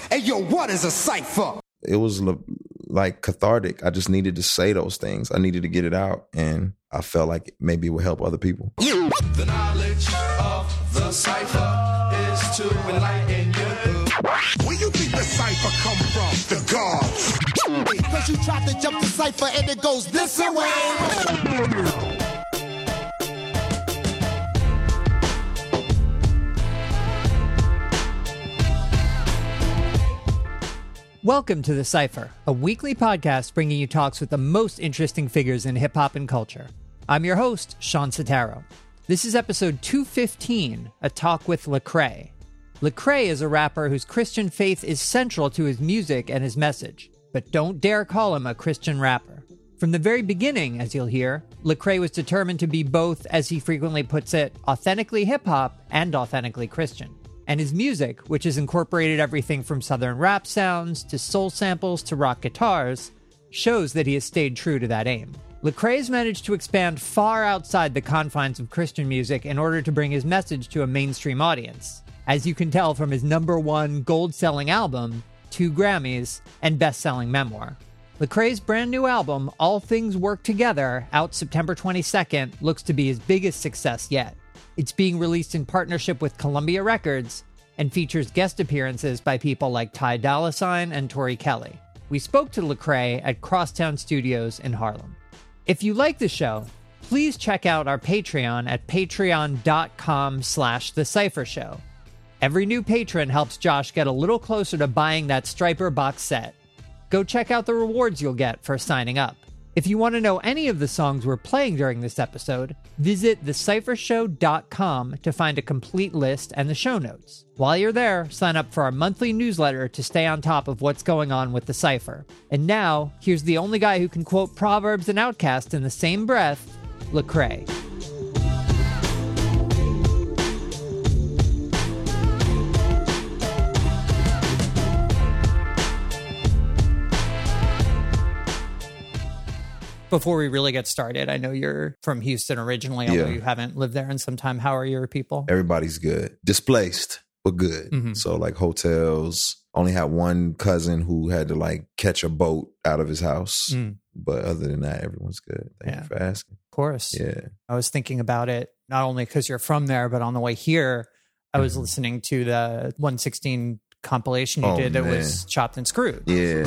Hey, yo, what is a cipher? It was like cathartic. I just needed to say those things. I needed to get it out, and I felt like maybe it would help other people. The knowledge of the cipher is to enlighten you. Where you think the cipher come from? The gods. Because you tried to jump the cipher and it goes this way. Welcome to The Cypher, a weekly podcast bringing you talks with the most interesting figures in hip-hop and culture. I'm your host, Sean Sotaro. This is episode 215, a talk with Lecrae. Lecrae is a rapper whose Christian faith is central to his music and his message, but don't dare call him a Christian rapper. From the very beginning, as you'll hear, Lecrae was determined to be both, as he frequently puts it, authentically hip-hop and authentically Christian. And his music, which has incorporated everything from southern rap sounds to soul samples to rock guitars, shows that he has stayed true to that aim. Lecrae has managed to expand far outside the confines of Christian music in order to bring his message to a mainstream audience, as you can tell from his #1 gold-selling album, 2 Grammys, and best-selling memoir. Lecrae's brand new album, All Things Work Together, out September 22nd, looks to be his biggest success yet. It's being released in partnership with Columbia Records and features guest appearances by people like Ty Dolla $ign and Tori Kelly. We spoke to Lecrae at Crosstown Studios in Harlem. If you like the show, please check out our Patreon at patreon.com/thecyphershow. Every new patron helps Josh get a little closer to buying that Striper box set. Go check out the rewards you'll get for signing up. If you want to know any of the songs we're playing during this episode, visit thecyphershow.com to find a complete list and the show notes. While you're there, sign up for our monthly newsletter to stay on top of what's going on with the Cypher. And now, here's the only guy who can quote Proverbs and Outkast in the same breath, Lecrae. Before we really get started, I know you're from Houston originally, although you haven't lived there in some time. How are your people? Everybody's good. Displaced, but good. Mm-hmm. So like hotels. Only had one cousin who had to like catch a boat out of his house. But other than that, everyone's good. Thank you for asking. Of course. Yeah. I was thinking about it, not only because you're from there, but on the way here, I was listening to the 116 compilation you did that was Chopped and Screwed. Yeah.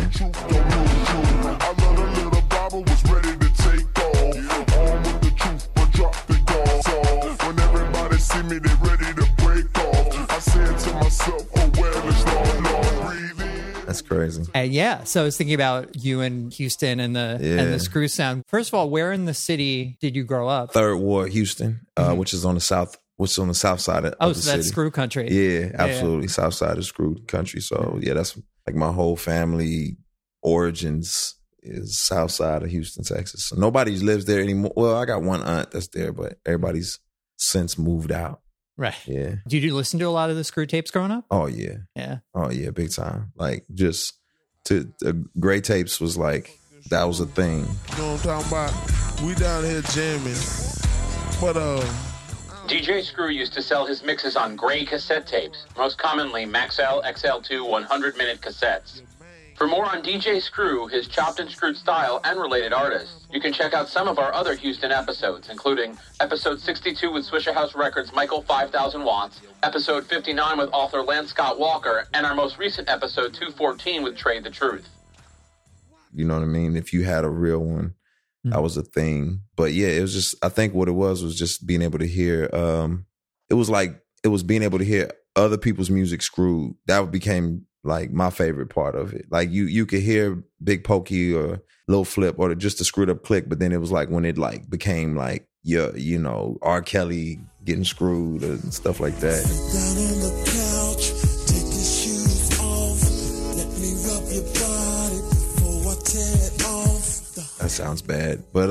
Was ready to take off. On with the truth, but drop the guard. So when everybody see me, they ready to break off. I said to myself, oh well, it's long, breathe in. That's crazy. Yeah, so I was thinking about you in Houston and the screw sound. First of all, where in the city did you grow up? 3rd Ward, Houston, which is on the south. Which is on the south side of the city. That's screw country. Yeah, absolutely. Yeah. South side of screw country. So yeah, that's like my whole family origins is south side of Houston, Texas. So nobody lives there anymore. Well, I got one aunt that's there, but everybody's since moved out. Right. Yeah. Did you listen to a lot of the screw tapes growing up? Oh, yeah. Yeah. Oh, yeah, big time. Like, just Gray Tapes was like, that was a thing. You know what I'm talking about? We down here jamming. But, DJ Screw used to sell his mixes on gray cassette tapes, most commonly Maxell XL2 100-minute cassettes. For more on DJ Screw, his chopped and screwed style, and related artists, you can check out some of our other Houston episodes, including episode 62 with Swishahouse Records' Michael 5000 Watts, episode 59 with author Lance Scott Walker, and our most recent episode 214 with Trade the Truth. You know what I mean? If you had a real one, that was a thing. But yeah, it was just, I think what it was just being able to hear, it was being able to hear other people's music screwed. That became like my favorite part of it. Like you could hear Big Pokey or Lil Flip or just a screwed up click, but then it was like when it like became like you know, R. Kelly getting screwed and stuff like that. Down on the couch, take your shoes off. Let me rub your body before I tear it off. That sounds bad, but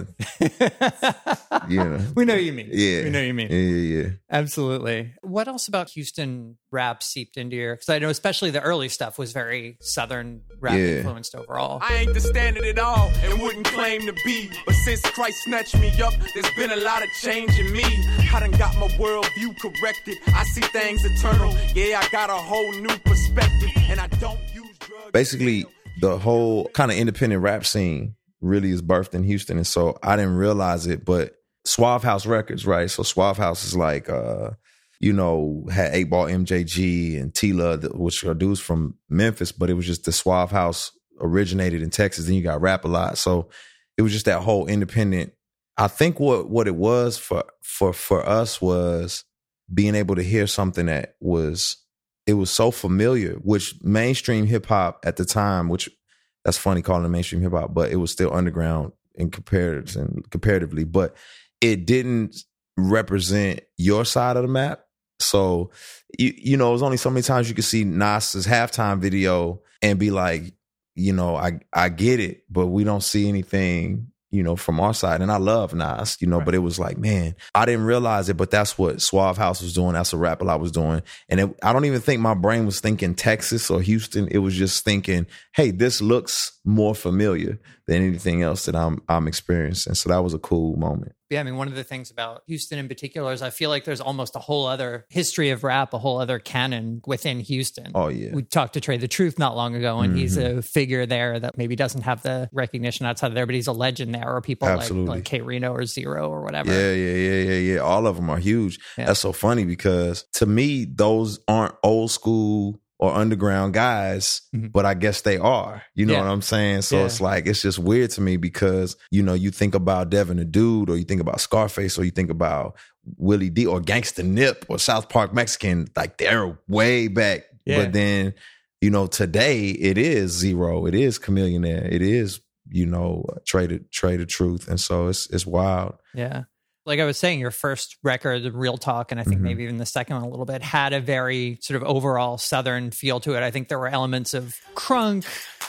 you know, we know what you mean. Yeah, we know what you mean. Yeah. Absolutely. What else about Houston rap seeped into your? Because I know especially the early stuff was very Southern rap influenced overall. I ain't the standard at all and wouldn't claim to be, but since Christ snatched me up, there's been a lot of change in me. I done got my worldview corrected. I see things eternal. Yeah, I got a whole new perspective, and I don't basically the whole kind of independent rap scene really is birthed in Houston. And so I didn't realize it, but Suave House Records, right? So Suave House is like, you know, had 8-Ball MJG and Tila, which are dudes from Memphis, but it was just the Suave House originated in Texas. Then you got Rap A Lot. So it was just that whole independent. I think what it was for us was being able to hear something that was so familiar, which mainstream hip hop at the time, which that's funny calling it mainstream hip hop, but it was still underground comparatively, but it didn't represent your side of the map. So, you know, it was only so many times you could see Nas's halftime video and be like, you know, I get it, but we don't see anything, you know, from our side. And I love Nas, you know, right. But it was like, man, I didn't realize it, but that's what Suave House was doing. That's what Rap A Lot was doing. And I don't even think my brain was thinking Texas or Houston. It was just thinking, hey, this looks more familiar than anything else that I'm experiencing. So that was a cool moment. Yeah, I mean, one of the things about Houston in particular is I feel like there's almost a whole other history of rap, a whole other canon within Houston. Oh, yeah. We talked to Trey the Truth not long ago, and he's a figure there that maybe doesn't have the recognition outside of there, but he's a legend there, or people like K Reno or Zero or whatever. Yeah. All of them are huge. Yeah. That's so funny because to me, those aren't old school or underground guys, but I guess they are. You know what I'm saying? So it's like, it's just weird to me because, you know, you think about Devin the Dude, or you think about Scarface, or you think about Willie D, or Gangsta Nip, or South Park Mexican, like they're way back. Yeah. But then, you know, today it is Zero, it is Chamillionaire, it is, you know, Trey the Truth. And so it's wild. Yeah. Like I was saying, your first record, Real Talk, and I think maybe even the second one a little bit, had a very sort of overall Southern feel to it. I think there were elements of crunk.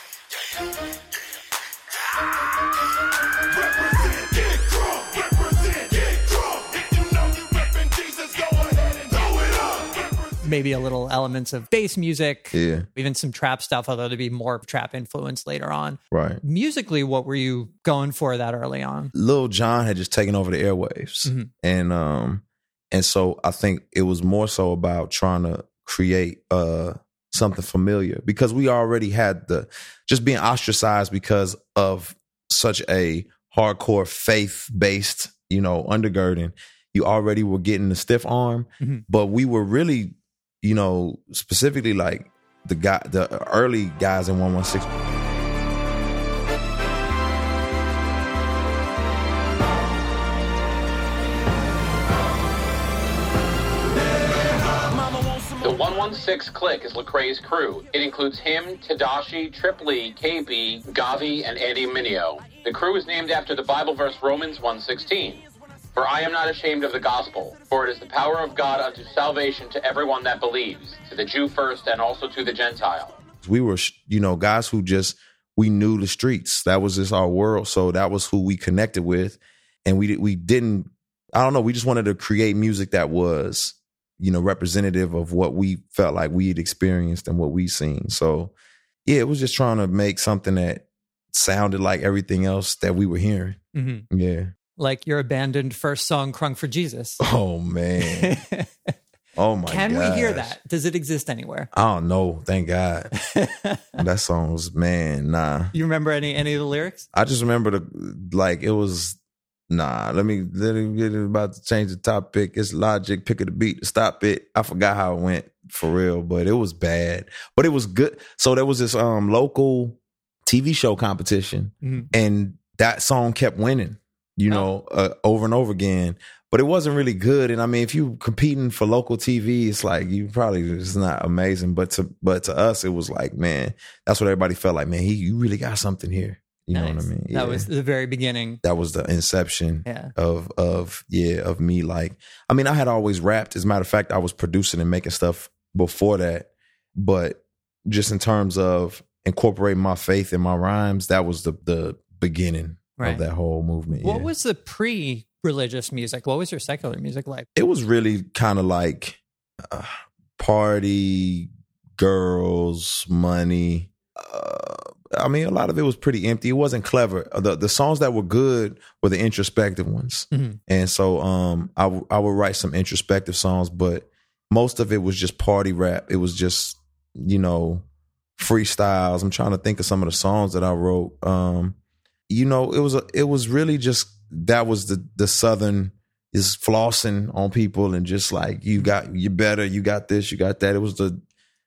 Maybe a little elements of bass music, even some trap stuff, although to be more trap influenced later on. Right. Musically, what were you going for that early on? Lil Jon had just taken over the airwaves. And so I think it was more so about trying to create something familiar, because we already had just being ostracized because of such a hardcore faith-based, you know, undergirding. You already were getting the stiff arm, but we were really, you know, specifically like the early guys in 116. The 116 Click is Lecrae's crew. It includes him, Tadashi, Trip Lee, KB, Gavi, and Andy Mineo. The crew is named after the Bible verse Romans 1:16. For I am not ashamed of the gospel, for it is the power of God unto salvation to everyone that believes, to the Jew first and also to the Gentile. We were, you know, guys who we knew the streets. That was just our world. So that was who we connected with. And we didn't, I don't know, we just wanted to create music that was, you know, representative of what we felt like we had experienced and what we seen. So yeah, it was just trying to make something that sounded like everything else that we were hearing. Yeah. Like your abandoned first song, Crunk for Jesus. Oh, man. Oh, my God. Can we hear that? Does it exist anywhere? I don't know. Thank God. That song was, man, nah. You remember any of the lyrics? I just remember it was, nah, let me get about to change the topic. It's Logic, pick of the beat, stop it. I forgot how it went for real, but it was bad. But it was good. So there was this local TV show competition, and that song kept winning. You know, over and over again, but it wasn't really good. And I mean, if you competing for local TV, it's like you probably it's not amazing. But to us, it was like, man, that's what everybody felt like. Man, you really got something here. You know what I mean? That was the very beginning. That was the inception of me. Like, I mean, I had always rapped. As a matter of fact, I was producing and making stuff before that. But just in terms of incorporating my faith in my rhymes, that was the beginning. Right. Of that whole movement. What was the pre-religious music? What was your secular music like? It was really kind of like party, girls, money. I mean, a lot of it was pretty empty. It wasn't clever. The songs that were good were the introspective ones. And so I would write some introspective songs, but most of it was just party rap. It was just, you know, freestyles. I'm trying to think of some of the songs that I wrote. It was really just, that was the Southern is flossing on people and just like, you're better, you got this, you got that. It was the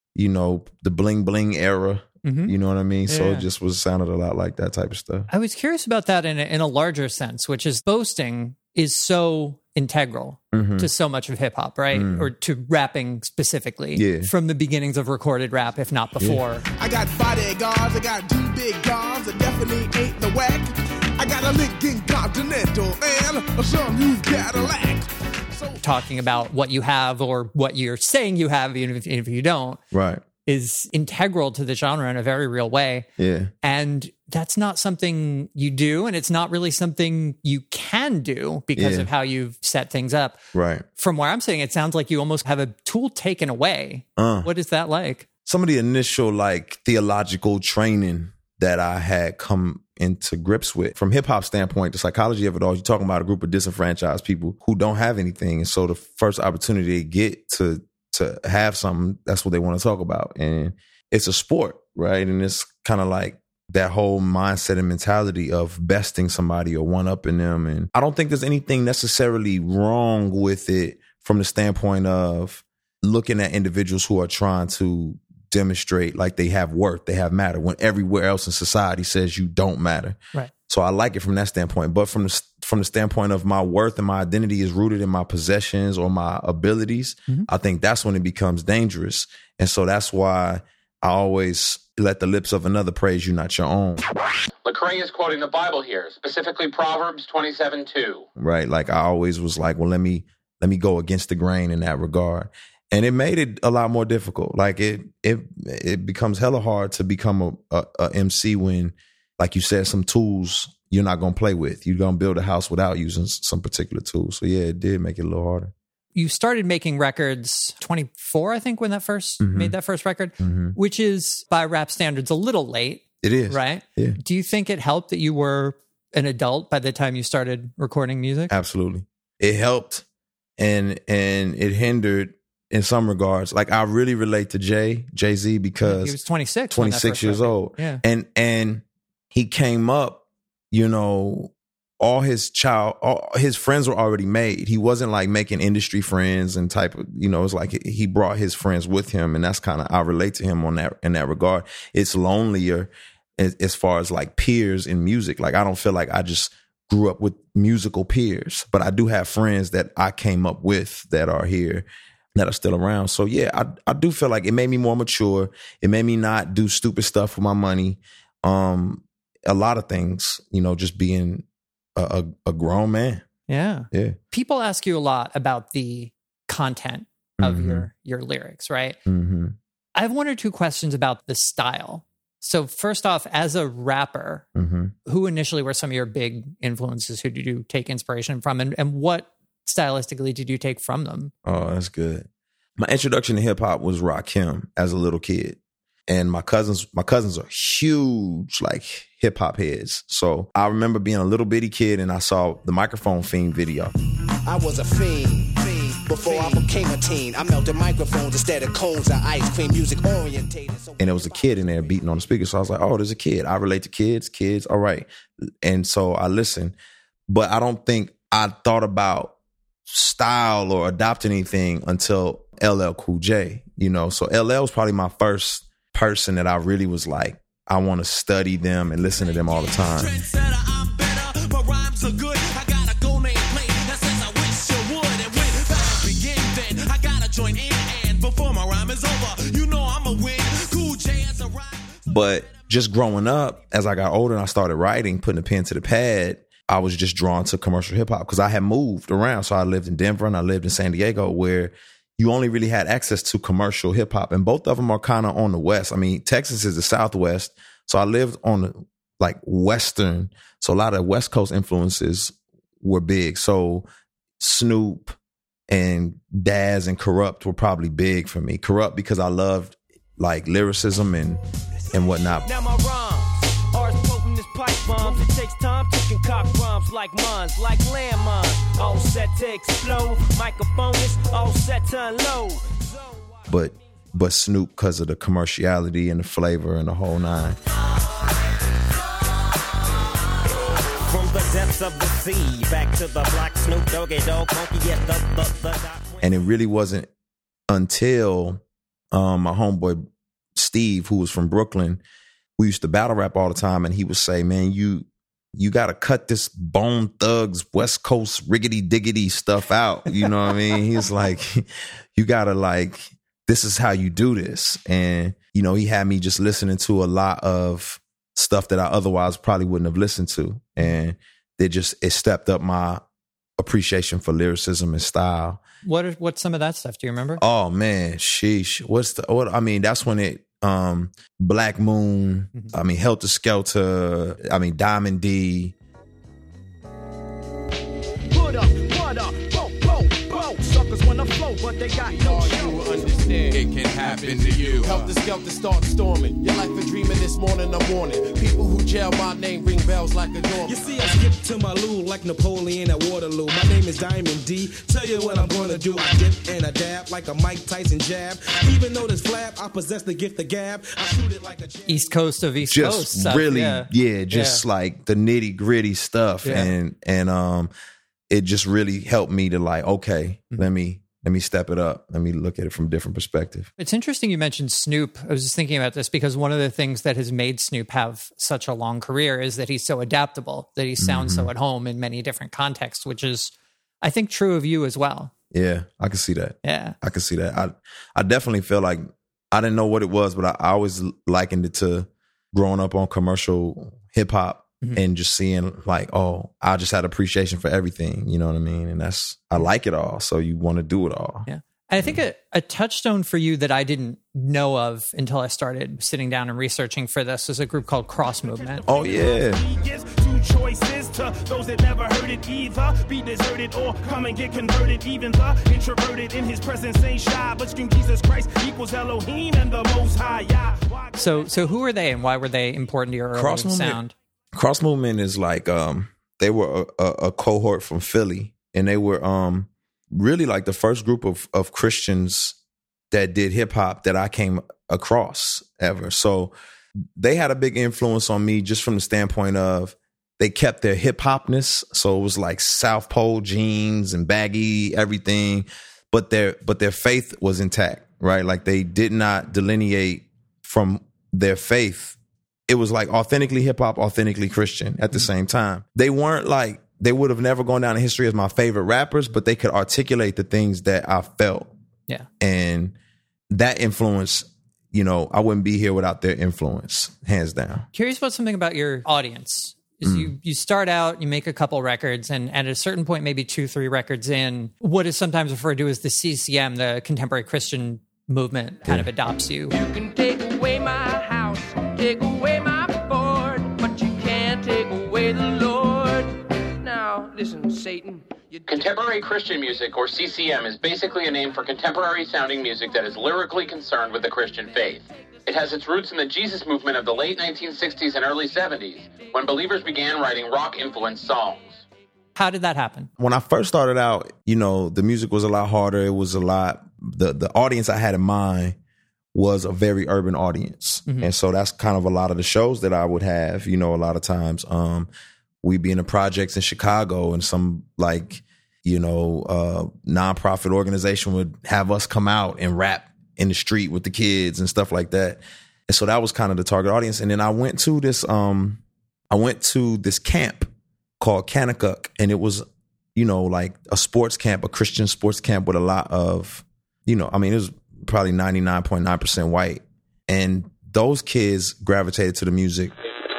bling bling era. You know what I mean? Yeah. So it just sounded a lot like that type of stuff. I was curious about that in a larger sense, which is boasting is so integral to so much of hip hop, right? Or to rapping specifically from the beginnings of recorded rap, if not before. Yeah. I got bodyguards, I got 2 big guns, I definitely ain't the whack. I got a Lincoln Continental and some new Cadillac. Talking about what you have or what you're saying you have, even if you don't. Right. Is integral to the genre in a very real way. Yeah. And that's not something you do, and it's not really something you can do because of how you've set things up. Right. From where I'm sitting, it sounds like you almost have a tool taken away. What is that like? Some of the initial theological training that I had come into grips with. From hip hop standpoint, the psychology of it all, you're talking about a group of disenfranchised people who don't have anything. And so the first opportunity they get to have something, that's what they want to talk about. And it's a sport, right? And it's kind of like that whole mindset and mentality of besting somebody or one-upping them. And I don't think there's anything necessarily wrong with it from the standpoint of looking at individuals who are trying to demonstrate like they have worth, they have matter, when everywhere else in society says you don't matter. Right. So I like it from that standpoint. But from the standpoint of my worth and my identity is rooted in my possessions or my abilities, I think that's when it becomes dangerous. And so that's why I always let the lips of another praise you, not your own. Lecrae is quoting the Bible here, specifically Proverbs 27:2. Right. Like I always was like, well, let me go against the grain in that regard. And it made it a lot more difficult. Like it becomes hella hard to become a MC when, like you said, some tools you're not going to play with. You're going to build a house without using some particular tools. So yeah, it did make it a little harder. You started making records 24, I think, when that first made that first record, which is by rap standards a little late. It is. Right? Yeah. Do you think it helped that you were an adult by the time you started recording music? Absolutely. It helped and it hindered in some regards. Like I really relate to Jay-Z because he was 26 years old. Yeah. And he came up, all his friends were already made. He wasn't like making industry friends and type of, it's like he brought his friends with him. And that's kind of, I relate to him in that regard. It's lonelier as far as like peers in music. Like I don't feel like I just grew up with musical peers, but I do have friends that I came up with that are here, that are still around. So yeah, I do feel like it made me more mature. It made me not do stupid stuff for my money. A lot of things, just being a grown man. Yeah. Yeah. People ask you a lot about the content of your lyrics, right? I have 1 or 2 questions about the style. So first off, as a rapper, who initially were some of your big influences? Who did you take inspiration from? And what stylistically did you take from them? Oh, that's good. My introduction to hip hop was Rakim as a little kid. And my cousins are huge, like hip hop heads. So I remember being a little bitty kid and I saw the Microphone Fiend video. I was a fiend before I became a teen. I melted microphones instead of cones of ice cream, music orientated. And there was a kid in there beating on the speaker. So I was like, oh, there's a kid. I relate to kids. All right. And so I listened. But I don't think I thought about style or adopting anything until LL Cool J, So LL was probably my first person that I really was like, I want to study them and listen to them all the time. But just growing up, as I got older and I started writing, putting a pen to the pad, I was just drawn to commercial hip hop because I had moved around. So I lived in Denver and I lived in San Diego, where you only really had access to commercial hip hop. And both of them are kind of on the West. I mean, Texas is the Southwest. So I lived on the Western. So a lot of West Coast influences were big. So Snoop and Daz and Corrupt were probably big for me. Corrupt because I loved like lyricism and whatnot. Now my rhymes are as potent as pipe bombs. It takes time to concoct rhymes like mines, like landmines. All set to explode. Microphone is all set to unload. But but Snoop because of the commerciality and the flavor and the whole nine. From the depths of the sea, back to the black Snoop Doggy Dogg monkey, yes, the And it really wasn't until my homeboy Steve, who was from Brooklyn, we used to battle rap all the time, and he would say, man, you got to cut this Bone Thugs, West Coast riggedy diggity stuff out. You know what I mean? He's like, you got to like, this is how you do this. And, you know, he had me just listening to a lot of stuff that I otherwise probably wouldn't have listened to. And it stepped up my appreciation for lyricism and style. What's some of that stuff? Do you remember? Oh man, sheesh. I mean, that's when it, Black Moon, I mean, Helter Skelter, I mean, Diamond D. Put up, whoa, suckers wanna flow, but they got no you understand. It can happen to you. Helter Skelter start storming. Your life a dreaming this morning, I'm warning. People who jail my name ring bells like a dorm. You see, I skip to my loo like Napoleon at Waterloo. My name is Diamond D. Tell you what I'm gonna do. I dip and I dab like a Mike Tyson jab. Even though this flab, I possess the gift of gab. I shoot it like a jab. East Coast of East Just Coast stuff. really, Yeah. like the nitty gritty stuff. Yeah. And it just really helped me to like, okay, let me step it up. Let me look at it from a different perspective. It's interesting you mentioned Snoop. I was just thinking about this because one of the things that has made Snoop have such a long career is that he's so adaptable, that he sounds so at home in many different contexts, which is, I think, true of you as well. Yeah, I can see that. Yeah. I can see that. I definitely feel like I didn't know what it was, but I always likened it to growing up on commercial hip hop. And just seeing like, oh, I just had appreciation for everything. You know what I mean? And I like it all. So you want to do it all. Yeah. And I think a touchstone for you that I didn't know of until I started sitting down and researching for this is a group called Cross Movement. Oh, yeah. Two choices to those that never heard it either. Be deserted or come and get converted. Even the introverted in his presence ain't shy. But scream Jesus Christ equals Elohim and the Most High. Yeah. So who are they and why were they important to your early sound? Cross Movement is like they were a cohort from Philly, and they were really like the first group of Christians that did hip hop that I came across ever. So they had a big influence on me just from the standpoint of they kept their hip hopness. So it was like South Pole jeans and baggy everything, but their faith was intact, right? Like they did not delineate from their faith. It was like authentically hip hop, authentically Christian at the same time. They weren't like, they would have never gone down in history as my favorite rappers, but they could articulate the things that I felt. Yeah. And that influence, you know, I wouldn't be here without their influence, hands down. Curious about something about your audience. Is you start out, you make a couple records, and at a certain point, maybe 2-3 records in, what is sometimes referred to as the CCM, the Contemporary Christian Movement, kind of adopts you. You can take away my house, take away my Ford, but you can't take away the Lord. Now, listen, Satan. Contemporary Christian music, or CCM, is basically a name for contemporary sounding music that is lyrically concerned with the Christian faith. It has its roots in the Jesus movement of the late 1960s and early 70s, when believers began writing rock-influenced songs. How did that happen? When I first started out, you know, the music was a lot harder. It was a lot, the audience I had in mind was a very urban audience. And so that's kind of a lot of the shows that I would have, you know, a lot of times. We'd be in the projects in Chicago, and some like, you know, nonprofit organization would have us come out and rap in the street with the kids and stuff like that. And so that was kind of the target audience. And then I went to this camp called Kanakuk, and it was, you know, like a sports camp, a Christian sports camp with a lot of, you know, I mean, it was probably 99.9% white. And those kids gravitated to the music.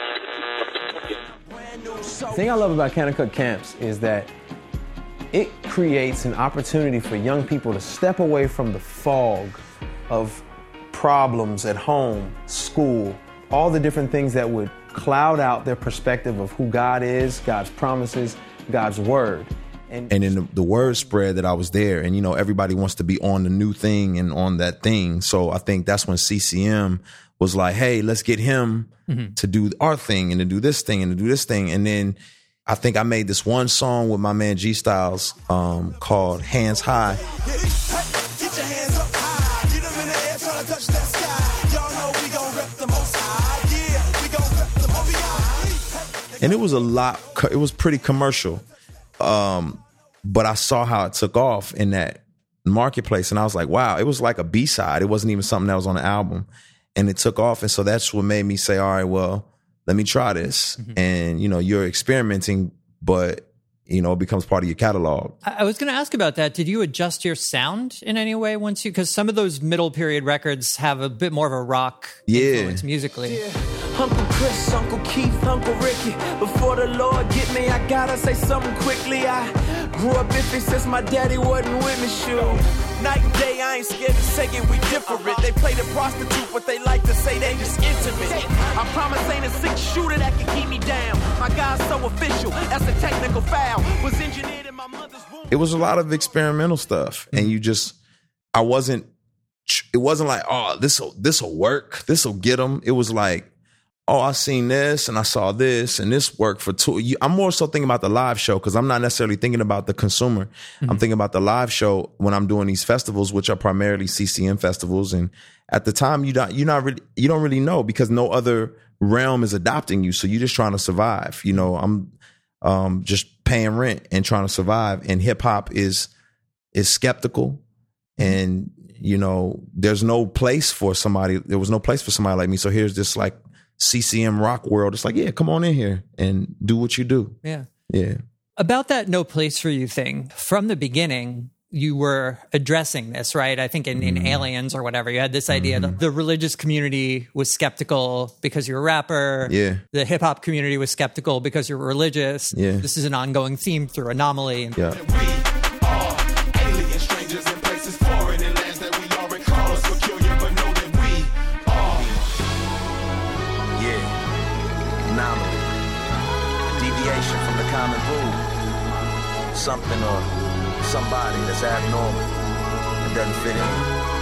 The thing I love about Kanakuk camps is that it creates an opportunity for young people to step away from the fog of problems at home, school, all the different things that would cloud out their perspective of who God is, God's promises, God's word. And then the word spread that I was there, and, you know, everybody wants to be on the new thing and on that thing. So I think that's when CCM was like, hey, let's get him to do our thing and to do this thing and to do this thing. And then I think I made this one song with my man G Styles called Hands High. And it was it was pretty commercial. But I saw how it took off in that marketplace, and I was like, wow, it was like a B-side. It wasn't even something that was on the album, and it took off. And so that's what made me say, all right, well, let me try this. And, you're experimenting, but, it becomes part of your catalog. I was going to ask about that. Did you adjust your sound in any way because some of those middle period records have a bit more of a rock influence musically. Yeah. Uncle Chris, Uncle Keith, Uncle Ricky. Before the Lord get me, I gotta say something quickly. I grew up iffy since my daddy wasn't with me, shoot. Night and day, I ain't scared to say it, we different. They play the prostitute, but they like to say they just intimate. I promise ain't a six shooter that can keep me down. My guy's so official, that's a technical foul. Was engineered in my mother's womb. It was a lot of experimental stuff, and it wasn't like, oh, this'll work, this'll get them. It was like, oh, I seen this and I saw this and this worked for two. I'm more so thinking about the live show because I'm not necessarily thinking about the consumer. I'm thinking about the live show when I'm doing these festivals, which are primarily CCM festivals. And at the time, you don't really know because no other realm is adopting you. So you're just trying to survive. I'm just paying rent and trying to survive. And hip hop is skeptical, and there's no place for somebody. There was no place for somebody like me. So here's this like CCM rock world. It's like, yeah, come on in here and do what you do. Yeah. Yeah. About that no place for you thing, from the beginning, you were addressing this, right? I think in Aliens or whatever, you had this idea that the religious community was skeptical because you're a rapper. Yeah. The hip hop community was skeptical because you're religious. Yeah. This is an ongoing theme through Anomaly. Yeah. From the common rule, something or somebody that's abnormal and doesn't fit in.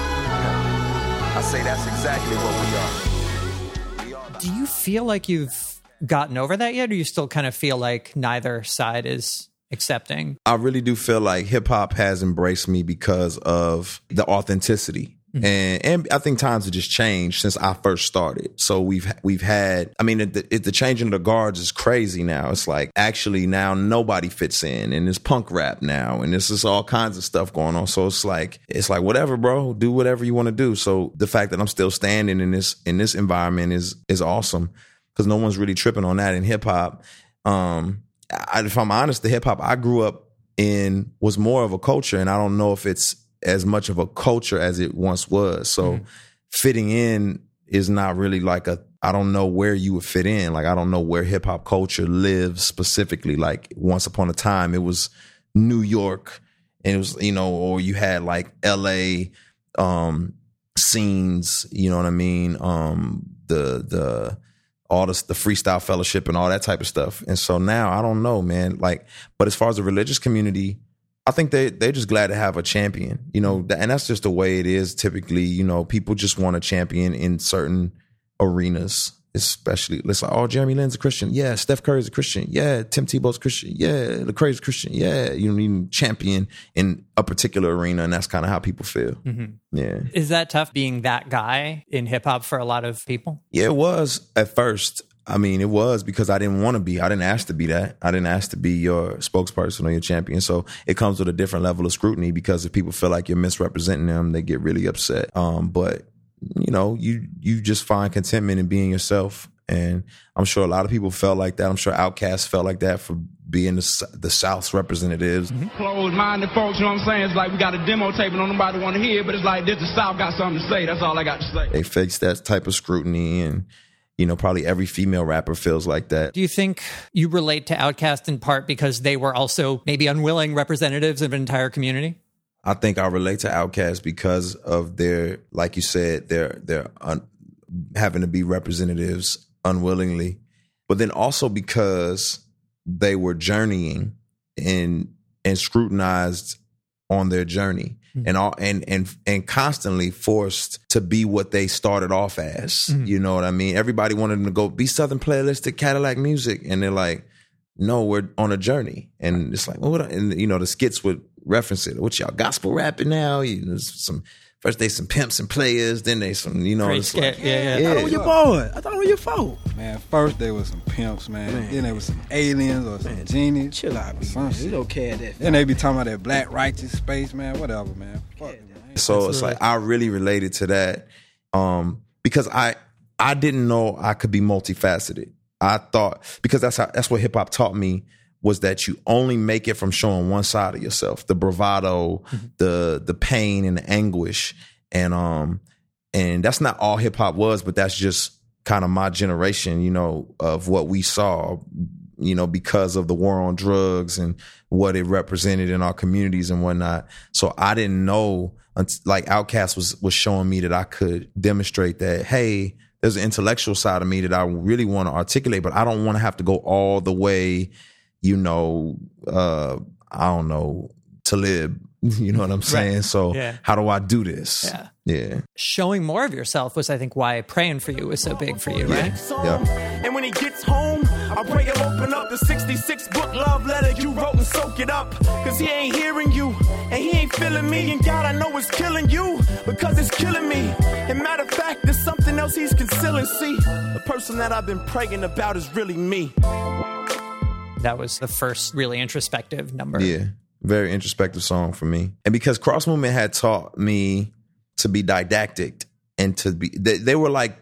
I say that's exactly what we are. Do you feel like you've gotten over that yet, or you still kind of feel like neither side is accepting? I really do feel like hip hop has embraced me because of the authenticity. And I think times have just changed since I first started. So we've had, the changing of the guards is crazy now. It's like, actually now nobody fits in, and it's punk rap now, and this is all kinds of stuff going on. So it's like whatever, bro, do whatever you want to do. So the fact that I'm still standing in this environment is awesome, because no one's really tripping on that in hip hop. If I'm honest, the hip hop I grew up in was more of a culture, and I don't know if it's as much of a culture as it once was. So fitting in is not really like I don't know where you would fit in. Like, I don't know where hip hop culture lives specifically. Like, once upon a time, it was New York, and it was, or you had like LA scenes, you know what I mean? The Freestyle Fellowship and all that type of stuff. And so now I don't know, man. Like, but as far as the religious community, I think they're just glad to have a champion, and that's just the way it is typically. People just want a champion in certain arenas, especially. It's like, oh, Jeremy Lin's a Christian. Yeah, Steph Curry's a Christian. Yeah, Tim Tebow's a Christian. Yeah, Lecrae's a Christian. Yeah, you need a champion in a particular arena, and that's kind of how people feel. Yeah. Is that tough being that guy in hip hop for a lot of people? Yeah, it was at first. It was because I didn't want to be. I didn't ask to be that. I didn't ask to be your spokesperson or your champion. So it comes with a different level of scrutiny, because if people feel like you're misrepresenting them, they get really upset. But you just find contentment in being yourself. And I'm sure a lot of people felt like that. I'm sure Outkast felt like that for being the South's representatives. Closed-minded folks, you know what I'm saying? It's like we got a demo tape and nobody want to hear it, but it's like this, the South got something to say. That's all I got to say. They face that type of scrutiny, and probably every female rapper feels like that. Do you think you relate to Outkast in part because they were also maybe unwilling representatives of an entire community? I think I relate to Outkast because of their, like you said, their having to be representatives unwillingly, but then also because they were journeying and scrutinized on their journey. And constantly forced to be what they started off as. You know what I mean? Everybody wanted them to go be Southern Playalistic Cadillac music, and they're like, no, we're on a journey. And it's like, well, and the skits would reference it. What y'all gospel rapping now? There's some first they some pimps and players, then they some, you know. Great it's like, I thought it was your boy. I thought it was your fault. Man, first there was some pimps, man. Then there was some aliens or some genies. Chill out, man. You don't care that. Then they be talking about that black righteous space, man. Whatever, man. Fuck it, man. So it's like I really related to that because I didn't know I could be multifaceted. I thought, because that's what hip hop taught me, was that you only make it from showing one side of yourself, the bravado, the pain and the anguish. And that's not all hip hop was, but that's just kind of my generation, you know, of what we saw, you know, because of the war on drugs and what it represented in our communities and whatnot. So I didn't know, like Outkast was showing me that I could demonstrate that, hey, there's an intellectual side of me that I really want to articulate, but I don't want to have to go all the way, you know, I don't know, Talib, you know what I'm saying? Right. So how do I do this? Yeah. Showing more of yourself was, I think, why Praying for You was so big for you, right? Yeah. And when he gets home, I pray he'll open up the 66 book love letter you wrote and soak it up. Cause he ain't hearing you, and he ain't feeling me. And God, I know it's killing you, because it's killing me. And matter of fact, there's something else he's concealing. See, the person that I've been praying about is really me. That was the first really introspective number. Yeah. Very introspective song for me. And because Cross Movement had taught me to be didactic and to be, they were like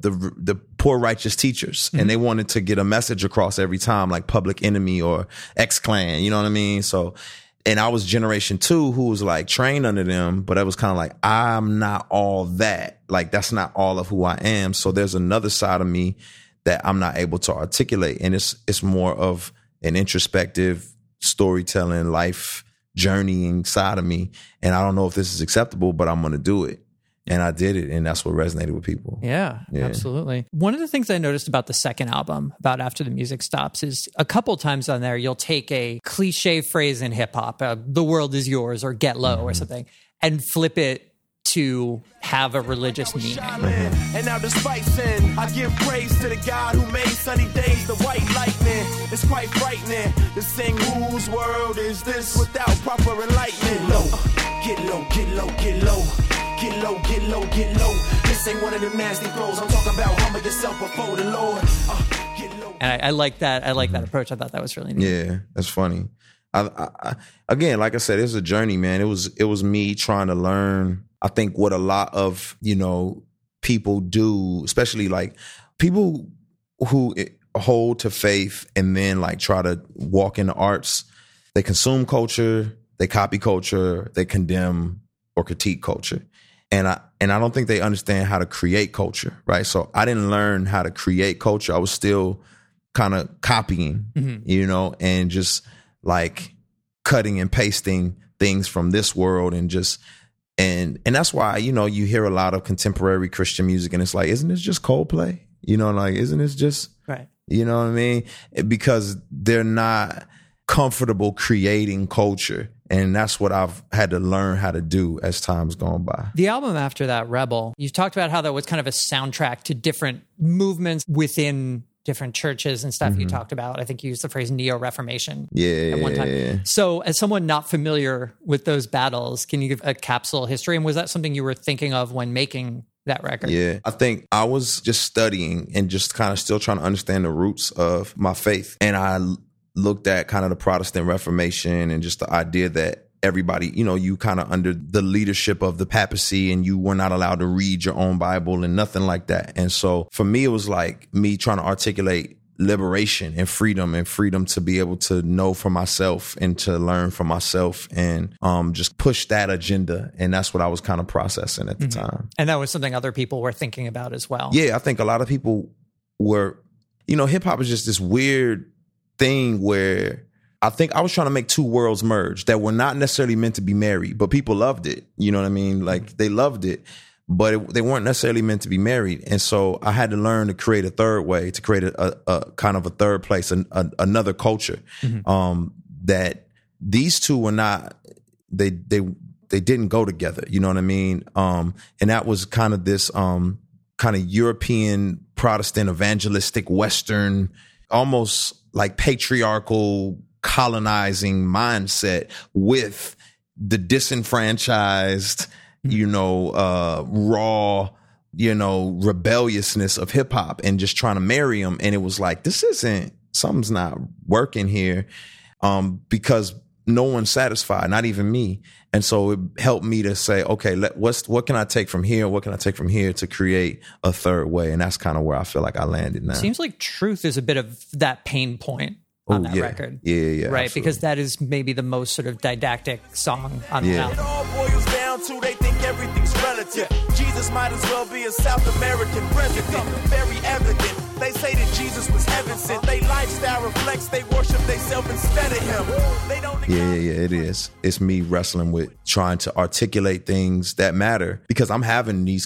the poor righteous teachers, and they wanted to get a message across every time, like Public Enemy or X-Clan, you know what I mean? So, and I was generation 2 who was like trained under them, but I was kind of like, I'm not all that. Like, that's not all of who I am. So there's another side of me that I'm not able to articulate. And it's more of an introspective storytelling, life journeying side of me. And I don't know if this is acceptable, but I'm going to do it. And I did it. And that's what resonated with people. Yeah, absolutely. One of the things I noticed about the second album, about After the Music Stops, is a couple times on there, you'll take a cliche phrase in hip hop, the world is yours, or get low or something, and flip it to have a religious meaning. And now despite sin, I give praise to the God who made sunny days the white lightning. It's quite frightening to sing whose world is this without proper enlightenment. Get low, get low, get low. Get low, get low, get low. This ain't one of them nasty flows. I'm talking about humble yourself before the Lord. Get low. And I like that. I like that approach. I thought that was really neat. Yeah, that's funny. I again, like I said, it was a journey, man. It was me trying to learn. I think what a lot of, you know, people do, especially like people who hold to faith and then like try to walk in the arts, they consume culture, they copy culture, they condemn or critique culture. And I don't think they understand how to create culture, right? So I didn't learn how to create culture. I was still kind of copying, you know, and just like cutting and pasting things from this world and just, and that's why, you know, you hear a lot of contemporary Christian music and it's like, isn't this just Coldplay? You know, like, isn't this just, right? You know what I mean? Because they're not comfortable creating culture. And that's what I've had to learn how to do as time's gone by. The album after that, Rebel, you talked about how that was kind of a soundtrack to different movements within different churches and stuff. You talked about, I think you used the phrase neo-reformation at one time. Yeah. So as someone not familiar with those battles, can you give a capsule history? And was that something you were thinking of when making that record? Yeah, I think I was just studying and just kind of still trying to understand the roots of my faith. And I looked at kind of the Protestant Reformation and just the idea that everybody, you know, you kind of under the leadership of the papacy and you were not allowed to read your own Bible and nothing like that. And so for me, it was like me trying to articulate liberation and freedom to be able to know for myself and to learn for myself and just push that agenda. And that's what I was kind of processing at the time. And that was something other people were thinking about as well. Yeah, I think a lot of people were, you know, hip hop is just this weird thing where I think I was trying to make two worlds merge that were not necessarily meant to be married, but people loved it. You know what I mean? Like they loved it, but they weren't necessarily meant to be married. And so I had to learn to create a third way, to create a kind of a third place, another culture, that these two were not, they didn't go together. You know what I mean? And that was kind of this kind of European Protestant evangelistic Western, almost like patriarchal colonizing mindset with the disenfranchised raw, rebelliousness of hip hop and just trying to marry them. And it was like, something's not working here, because no one's satisfied, not even me. And so it helped me to say, okay, what can I take from here? What can I take from here to create a third way? And that's kind of where I feel like I landed now. Seems like Truth is a bit of that pain point on that record. Yeah. Right, absolutely. because that is maybe the most sort of didactic song on the album. It all boils down to they think everything's relative. Jesus might as well be a South American president. Very evident. They say that Jesus was heaven sent. They lifestyle reflects they worship themselves instead of him. They don't. Yeah, it is. It's me wrestling with trying to articulate things that matter, because I'm having these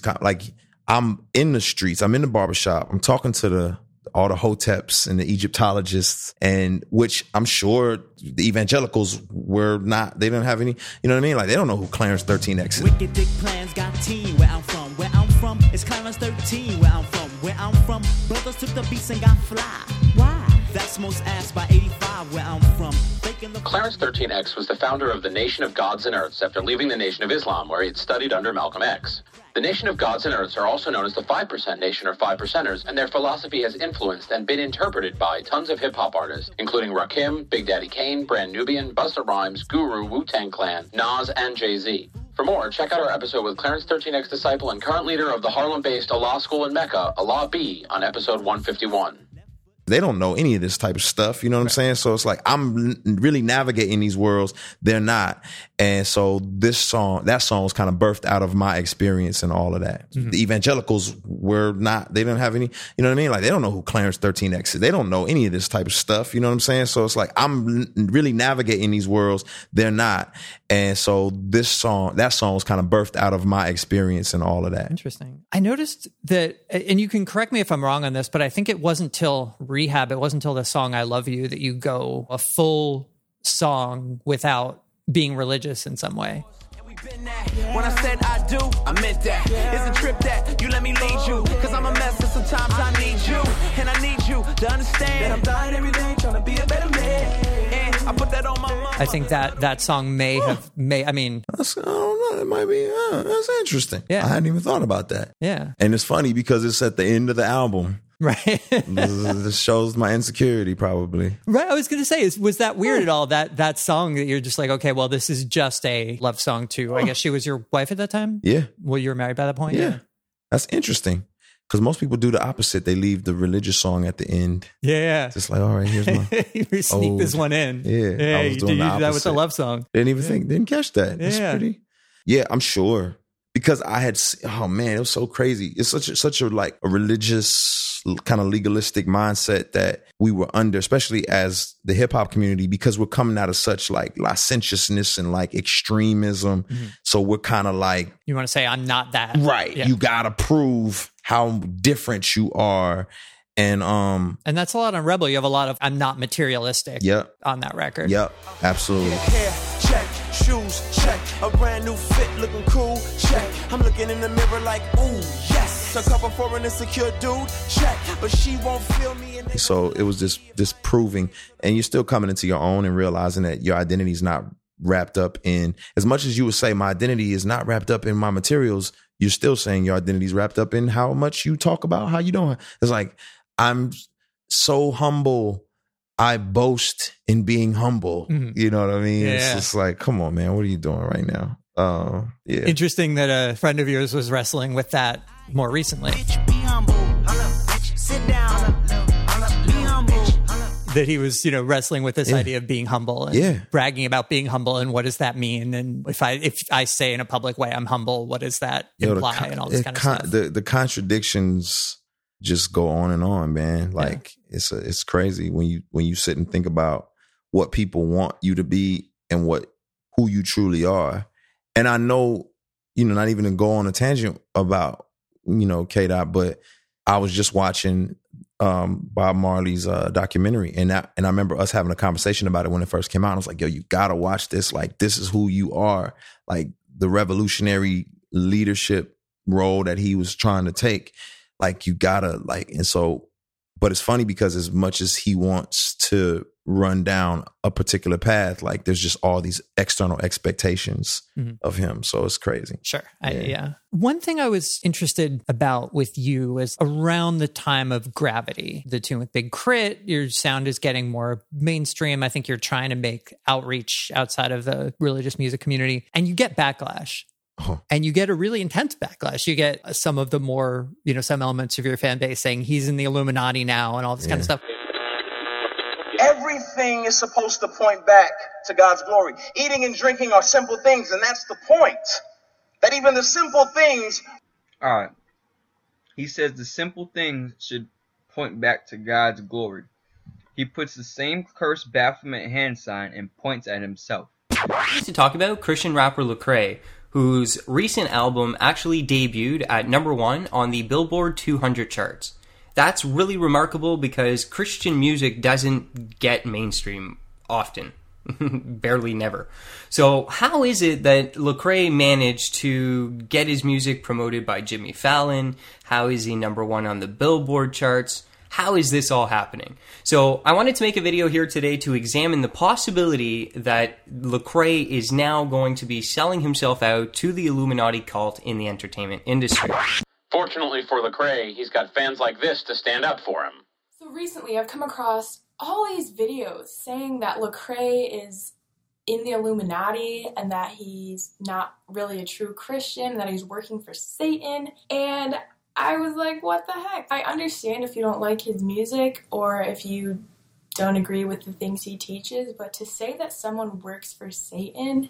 I'm in the streets, I'm in the barbershop, I'm talking to all the hoteps and the Egyptologists, and which I'm sure the evangelicals were not, they didn't have any, you know what I mean? Like, they don't know who Clarence 13X is. Wicked Dick Plans got teen where I'm from. Where I'm from, it's Clarence 13 where I'm from. Where I'm from, brothers took the beats and got fly. Why? That's most asked by 85 where I'm from. Clarence 13X was the founder of the Nation of Gods and Earths after leaving the Nation of Islam, where he had studied under Malcolm X. The Nation of Gods and Earths are also known as the 5% Nation or 5%ers, and their philosophy has influenced and been interpreted by tons of hip-hop artists, including Rakim, Big Daddy Kane, Brand Nubian, Busta Rhymes, Guru, Wu-Tang Clan, Nas, and Jay-Z. For more, check out our episode with Clarence 13X disciple and current leader of the Harlem-based Allah School in Mecca, Allah B, on episode 151. They don't know any of this type of stuff. You know what I'm saying? So it's like, I'm really navigating these worlds. They're not. And so that song was kind of birthed out of my experience and all of that. Mm-hmm. The evangelicals were not, they didn't have any, you know what I mean? Like, they don't know who Clarence 13X is. They don't know any of this type of stuff. You know what I'm saying? So it's like, I'm really navigating these worlds. They're not. And so that song was kind of birthed out of my experience and all of that. Interesting. I noticed that, and you can correct me if I'm wrong on this, but I think it wasn't till Rehab, it wasn't until the song I Love You that you go a full song without being religious in some way. When I said I do, I meant that. It's a trip that you let me lead you. Cause I'm a mess and sometimes I need you. And I need you to understand that I'm dying every day trying to be a better man. And I put that on my mind. I think that song may, I mean. I don't know. It might be, that's interesting. Yeah. I hadn't even thought about that. Yeah. And it's funny because it's at the end of the album. Right. This shows my insecurity, probably. Right. I was going to say, was that weird at all? That song that you're just like, okay, well, this is just a love song too. I guess she was your wife at that time? Yeah. Well, you were married by that point? Yeah. That's interesting. Because most people do the opposite. They leave the religious song at the end. Yeah. Just like, all right, here's my. You sneak this one in. Yeah. I was doing the opposite. That with the love song. Didn't catch that. Yeah. It's pretty. Yeah, I'm sure. Because I had, oh man, it was so crazy. It's such a like a religious kind of legalistic mindset that we were under, especially as the hip hop community, because we're coming out of such like licentiousness and like extremism. Mm-hmm. So we're kind of like, you want to say I'm not that, right? Yeah. You got to prove how different you are. And that's a lot on Rebel. You have a lot of I'm not materialistic on that record. Yep, absolutely. Hair, check, shoes, check, a brand new fit looking cool, check. I'm looking in the mirror like, ooh, yes. A couple for an insecure dude, check, but she won't feel me. So it was this proving, and you're still coming into your own and realizing that your identity is not wrapped up in, as much as you would say my identity is not wrapped up in my materials, you're still saying your identity is wrapped up in how much you talk about how you don't. It's like, I'm so humble. I boast in being humble. Mm-hmm. You know what I mean? Yeah. It's just like, come on, man. What are you doing right now? Yeah. Interesting that a friend of yours was wrestling with that more recently. Bitch, be humble. Bitch, sit down. Be humble. That he was, wrestling with this idea of being humble and bragging about being humble and what does that mean? And if I say in a public way I'm humble, what does that imply and all this kind of stuff? The contradictions just go on and on, man. Like it's crazy when you sit and think about what people want you to be and who you truly are. And I know, not even to go on a tangent about, K-Dot, but I was just watching Bob Marley's documentary, and I remember us having a conversation about it when it first came out. I was like, yo, you gotta watch this. Like, this is who you are. Like the revolutionary leadership role that he was trying to take. Like, you gotta and so, but it's funny because as much as he wants to run down a particular path. Like there's just all these external expectations of him. So it's crazy. Sure. Yeah. One thing I was interested about with you is around the time of Gravity, the tune with Big Crit, your sound is getting more mainstream. I think you're trying to make outreach outside of the religious music community, and you get backlash. And you get a really intense backlash. You get some of the more, some elements of your fan base saying he's in the Illuminati now and all this kind of stuff. Everything is supposed to point back to God's glory. Eating and drinking are simple things, and that's the point. That even the simple things... All right. He says the simple things should point back to God's glory. He puts the same cursed Baphomet hand sign and points at himself. We used to talk about Christian rapper Lecrae, whose recent album actually debuted at #1 on the Billboard 200 charts. That's really remarkable because Christian music doesn't get mainstream often. Barely never. So how is it that Lecrae managed to get his music promoted by Jimmy Fallon? How is he #1 on the Billboard charts? How is this all happening? So I wanted to make a video here today to examine the possibility that Lecrae is now going to be selling himself out to the Illuminati cult in the entertainment industry. Fortunately for Lecrae, he's got fans like this to stand up for him. So recently I've come across all these videos saying that Lecrae is in the Illuminati and that he's not really a true Christian, that he's working for Satan. And I was like, what the heck? I understand if you don't like his music or if you don't agree with the things he teaches, but to say that someone works for Satan...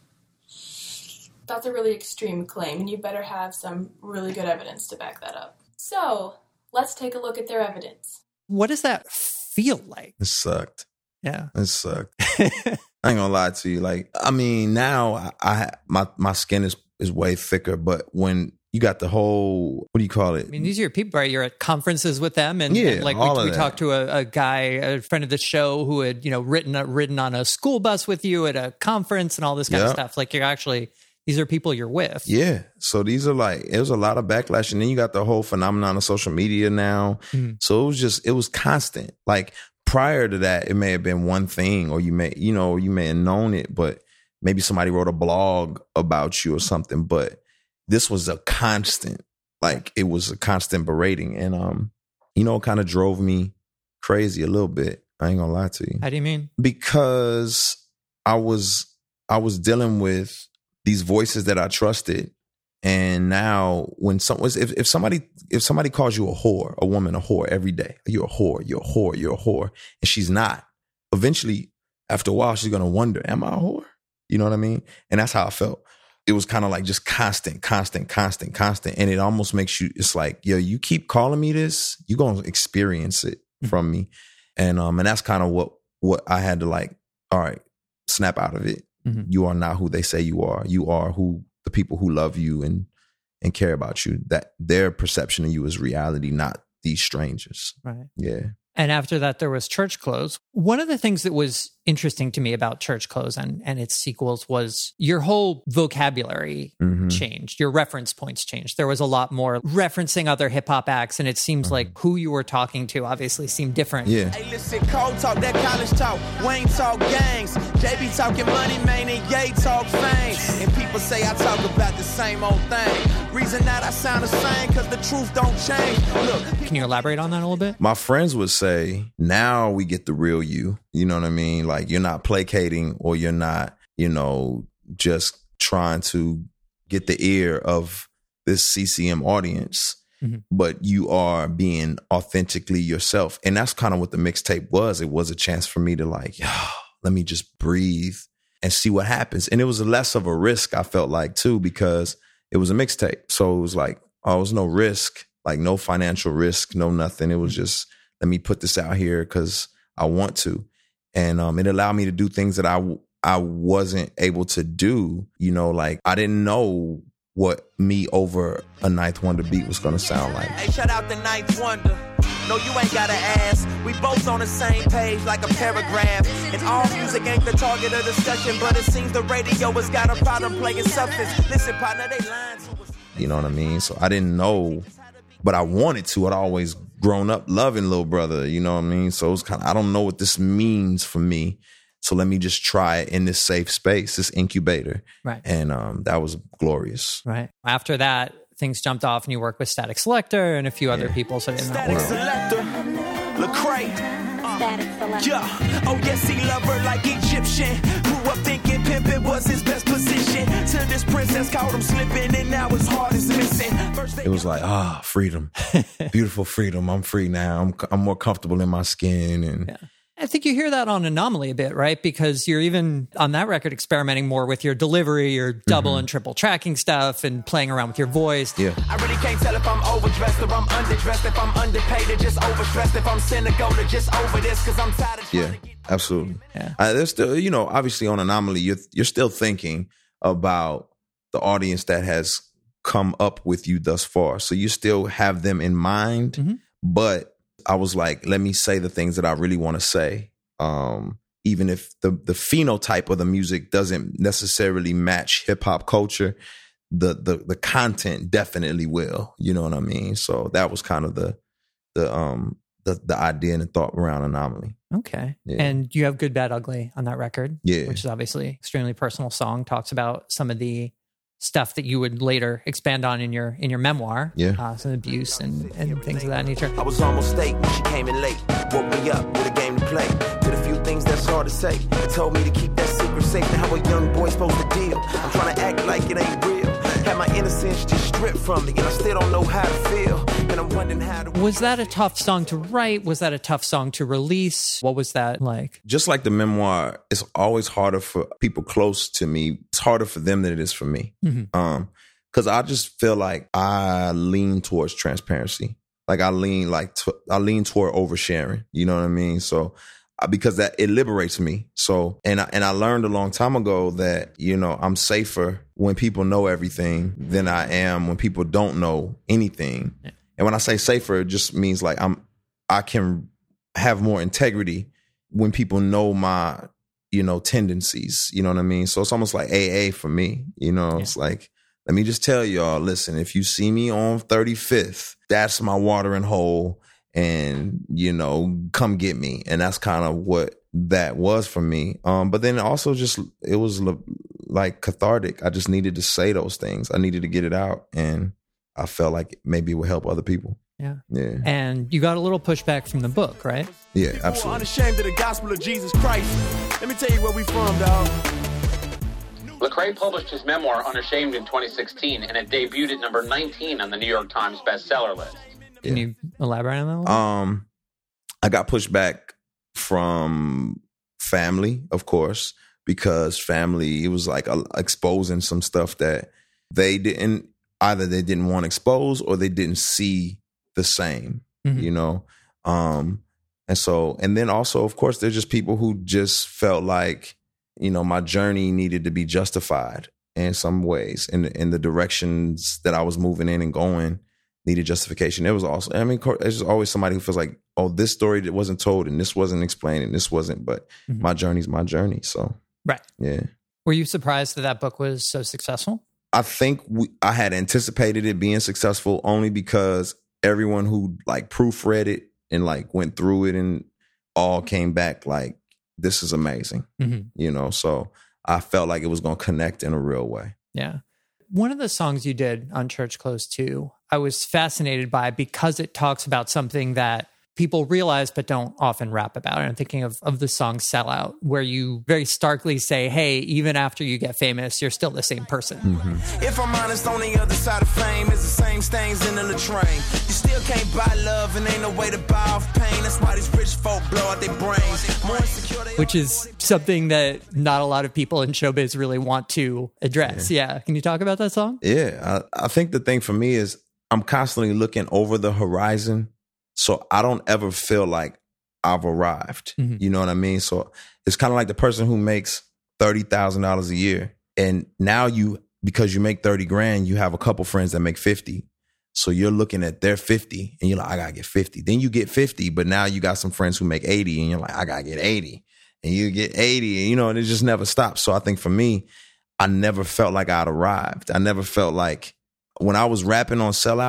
that's a really extreme claim, and you better have some really good evidence to back that up. So, let's take a look at their evidence. What does that feel like? It sucked. Yeah. It sucked. I ain't gonna lie to you. Like, I mean, now my skin is way thicker, but when you got the whole, what do you call it? I mean, these are your people, right? You're at conferences with them. And like we talked to a guy, a friend of the show who had, ridden on a school bus with you at a conference and all this kind of stuff. Like these are people you're with. Yeah. So these are it was a lot of backlash. And then you got the whole phenomenon of social media now. So it was constant. Like prior to that, it may have been one thing, or you may have known it, but maybe somebody wrote a blog about you or something. But this was a constant, it was a constant berating. And, it kind of drove me crazy a little bit. I ain't gonna lie to you. How do you mean? Because I was dealing with these voices that I trusted. And now when if somebody calls you a woman a whore every day, you're a whore, and she's not, eventually after a while, she's going to wonder, am I a whore? You know what I mean? And that's how I felt. It was kind of like just constant. And it almost makes you, it's like, yo, you keep calling me this, you're going to experience it from me. And that's kind of what I had to all right, snap out of it. You are not who they say you are. You are who the people who love you and care about you, that their perception of you is reality, not these strangers. Right. Yeah. And after that, there was Church Clothes. One of the things that was interesting to me about Church Clothes and its sequels was your whole vocabulary changed. Your reference points changed. There was a lot more referencing other hip hop acts, and it seems like who you were talking to obviously seemed different. Yeah. Hey, listen, Cole talk, that college talk, Wayne talk gangs, JB talking money, man, and Ye talk fame. And people say I talk about the same old thing. Reason that I sound the same, cause the truth don't change. Look. Can you elaborate on that a little bit? My friends would say, now we get the real you. You know what I mean? Like, you're not placating, or you're not, just trying to get the ear of this CCM audience, but you are being authentically yourself. And that's kind of what the mixtape was. It was a chance for me to let me just breathe and see what happens. And it was less of a risk, I felt like, too, because it was a mixtape. So it was like, there was no risk, no financial risk, no nothing. It was just, let me put this out here because I want to. And it allowed me to do things that I wasn't able to do. I didn't know what me over a Ninth Wonder beat was going to sound like. Hey, shout out the Ninth Wonder. No, you ain't gotta ask. We both on the same page like a paragraph. And all music ain't the target of discussion, but it seems the radio has got a problem playing substance. Listen, partner, they lying to us. You know what I mean? So I didn't know, but I wanted to. I'd always grown up loving Lil Brother, you know what I mean? So it's kind of, I don't know what this means for me. So let me just try it in this safe space, this incubator. Right. And that was glorious. Right. After that, things jumped off and you worked with Static Selector and a few other people. So in that world. Selector, Lecrae. Yeah, oh yes, he loved her like Egyptian. Grew up thinking pimpin' was his best position. Till this princess caught him slipping, and now his heart is missing. It was like, freedom, beautiful freedom. I'm free now. I'm more comfortable in my skin, and I think you hear that on Anomaly a bit, right? Because you're even on that record experimenting more with your delivery, your double and triple tracking stuff, and playing around with your voice. Yeah. I really can't tell if I'm overdressed or I'm underdressed, if I'm underpaid or just overstressed, if I'm cynical or just over this, because I'm tired of Yeah, absolutely. Yeah. There's still, you know, obviously on Anomaly, you're still thinking about the audience that has come up with you thus far. So you still have them in mind, but I was like, let me say the things that I really want to say. Even if the phenotype of the music doesn't necessarily match hip hop culture, the content definitely will. You know what I mean? So that was kind of the idea and the thought around Anomaly. Okay. Yeah. And you have Good, Bad, Ugly on that record. Yeah. Which is obviously extremely personal song. Talks about some of the stuff that you would later expand on in your memoir. Yeah. Some abuse and things of that nature. I was almost late when she came in late. Woke me up with a game to play. Did a few things that's hard to say. It told me to keep that secret safe. Now how a young boy supposed to deal? I'm trying to act like it ain't real. Had my innocence just stripped from me, and I still don't know how to feel. And I'm wondering how to. Was that a tough song to write? Was that a tough song to release? What was that like? Just like the memoir, it's always harder for people close to me. It's harder for them than it is for me. Because I just feel like I lean towards transparency. Like I lean toward oversharing. You know what I mean? So because that it liberates me. So and I learned a long time ago that, you know, I'm safer when people know everything than I am when people don't know anything. Yeah. And when I say safer, it just means like I can have more integrity when people know my, you know, tendencies. You know what I mean? So it's almost like AA for me. You know, It's like, let me just tell y'all, listen, if you see me on 35th, that's my watering hole. And, you know, come get me. And that's kind of what that was for me. But then also just, it was like cathartic. I just needed to say those things. I needed to get it out. And I felt like maybe it would help other people. Yeah. Yeah. And you got a little pushback from the book, right? Yeah, absolutely. Unashamed of the gospel of Jesus Christ. Let me tell you where we from, dog. Lecrae published his memoir Unashamed in 2016, and it debuted at number 19 on the New York Times bestseller list. Can you elaborate on that? I got pushed back from family, of course, because family, it was like exposing some stuff that they didn't want to expose or they didn't see the same, you know? And then also, of course, there's just people who just felt like, you know, my journey needed to be justified in some ways in the directions that I was moving in and going. Needed justification. It was also, I mean, there's always somebody who feels like, oh, this story that wasn't told and this wasn't explained and this wasn't, but my journey's my journey. So, right. Yeah. Were you surprised that book was so successful? I think I had anticipated it being successful only because everyone who like proofread it and like went through it and all came back like, this is amazing, you know? So I felt like it was going to connect in a real way. Yeah. One of the songs you did on Church Close 2, I was fascinated by because it talks about something that people realize but don't often rap about. And I'm thinking of the song Sellout, where you very starkly say, hey, even after you get famous, you're still the same person. If I'm honest, on the other side of fame is the same stains in the latrine. You still can't buy love and ain't no way to buy off pain. That's why these rich folk blow out their brains. More insecure they Which is something that not a lot of people in showbiz really want to address. Yeah. Can you talk about that song? Yeah. I think the thing for me is I'm constantly looking over the horizon. So I don't ever feel like I've arrived. You know what I mean? So it's kind of like the person who makes $30,000 a year. And now because you make 30 grand, you have a couple friends that make 50. So you're looking at their 50 and you're like, I gotta get 50. Then you get 50, but now you got some friends who make 80 and you're like, I gotta get 80. And you get 80 and, you know, and it just never stops. So I think for me, I never felt like I'd arrived. I never felt like when I was rapping on Sellout,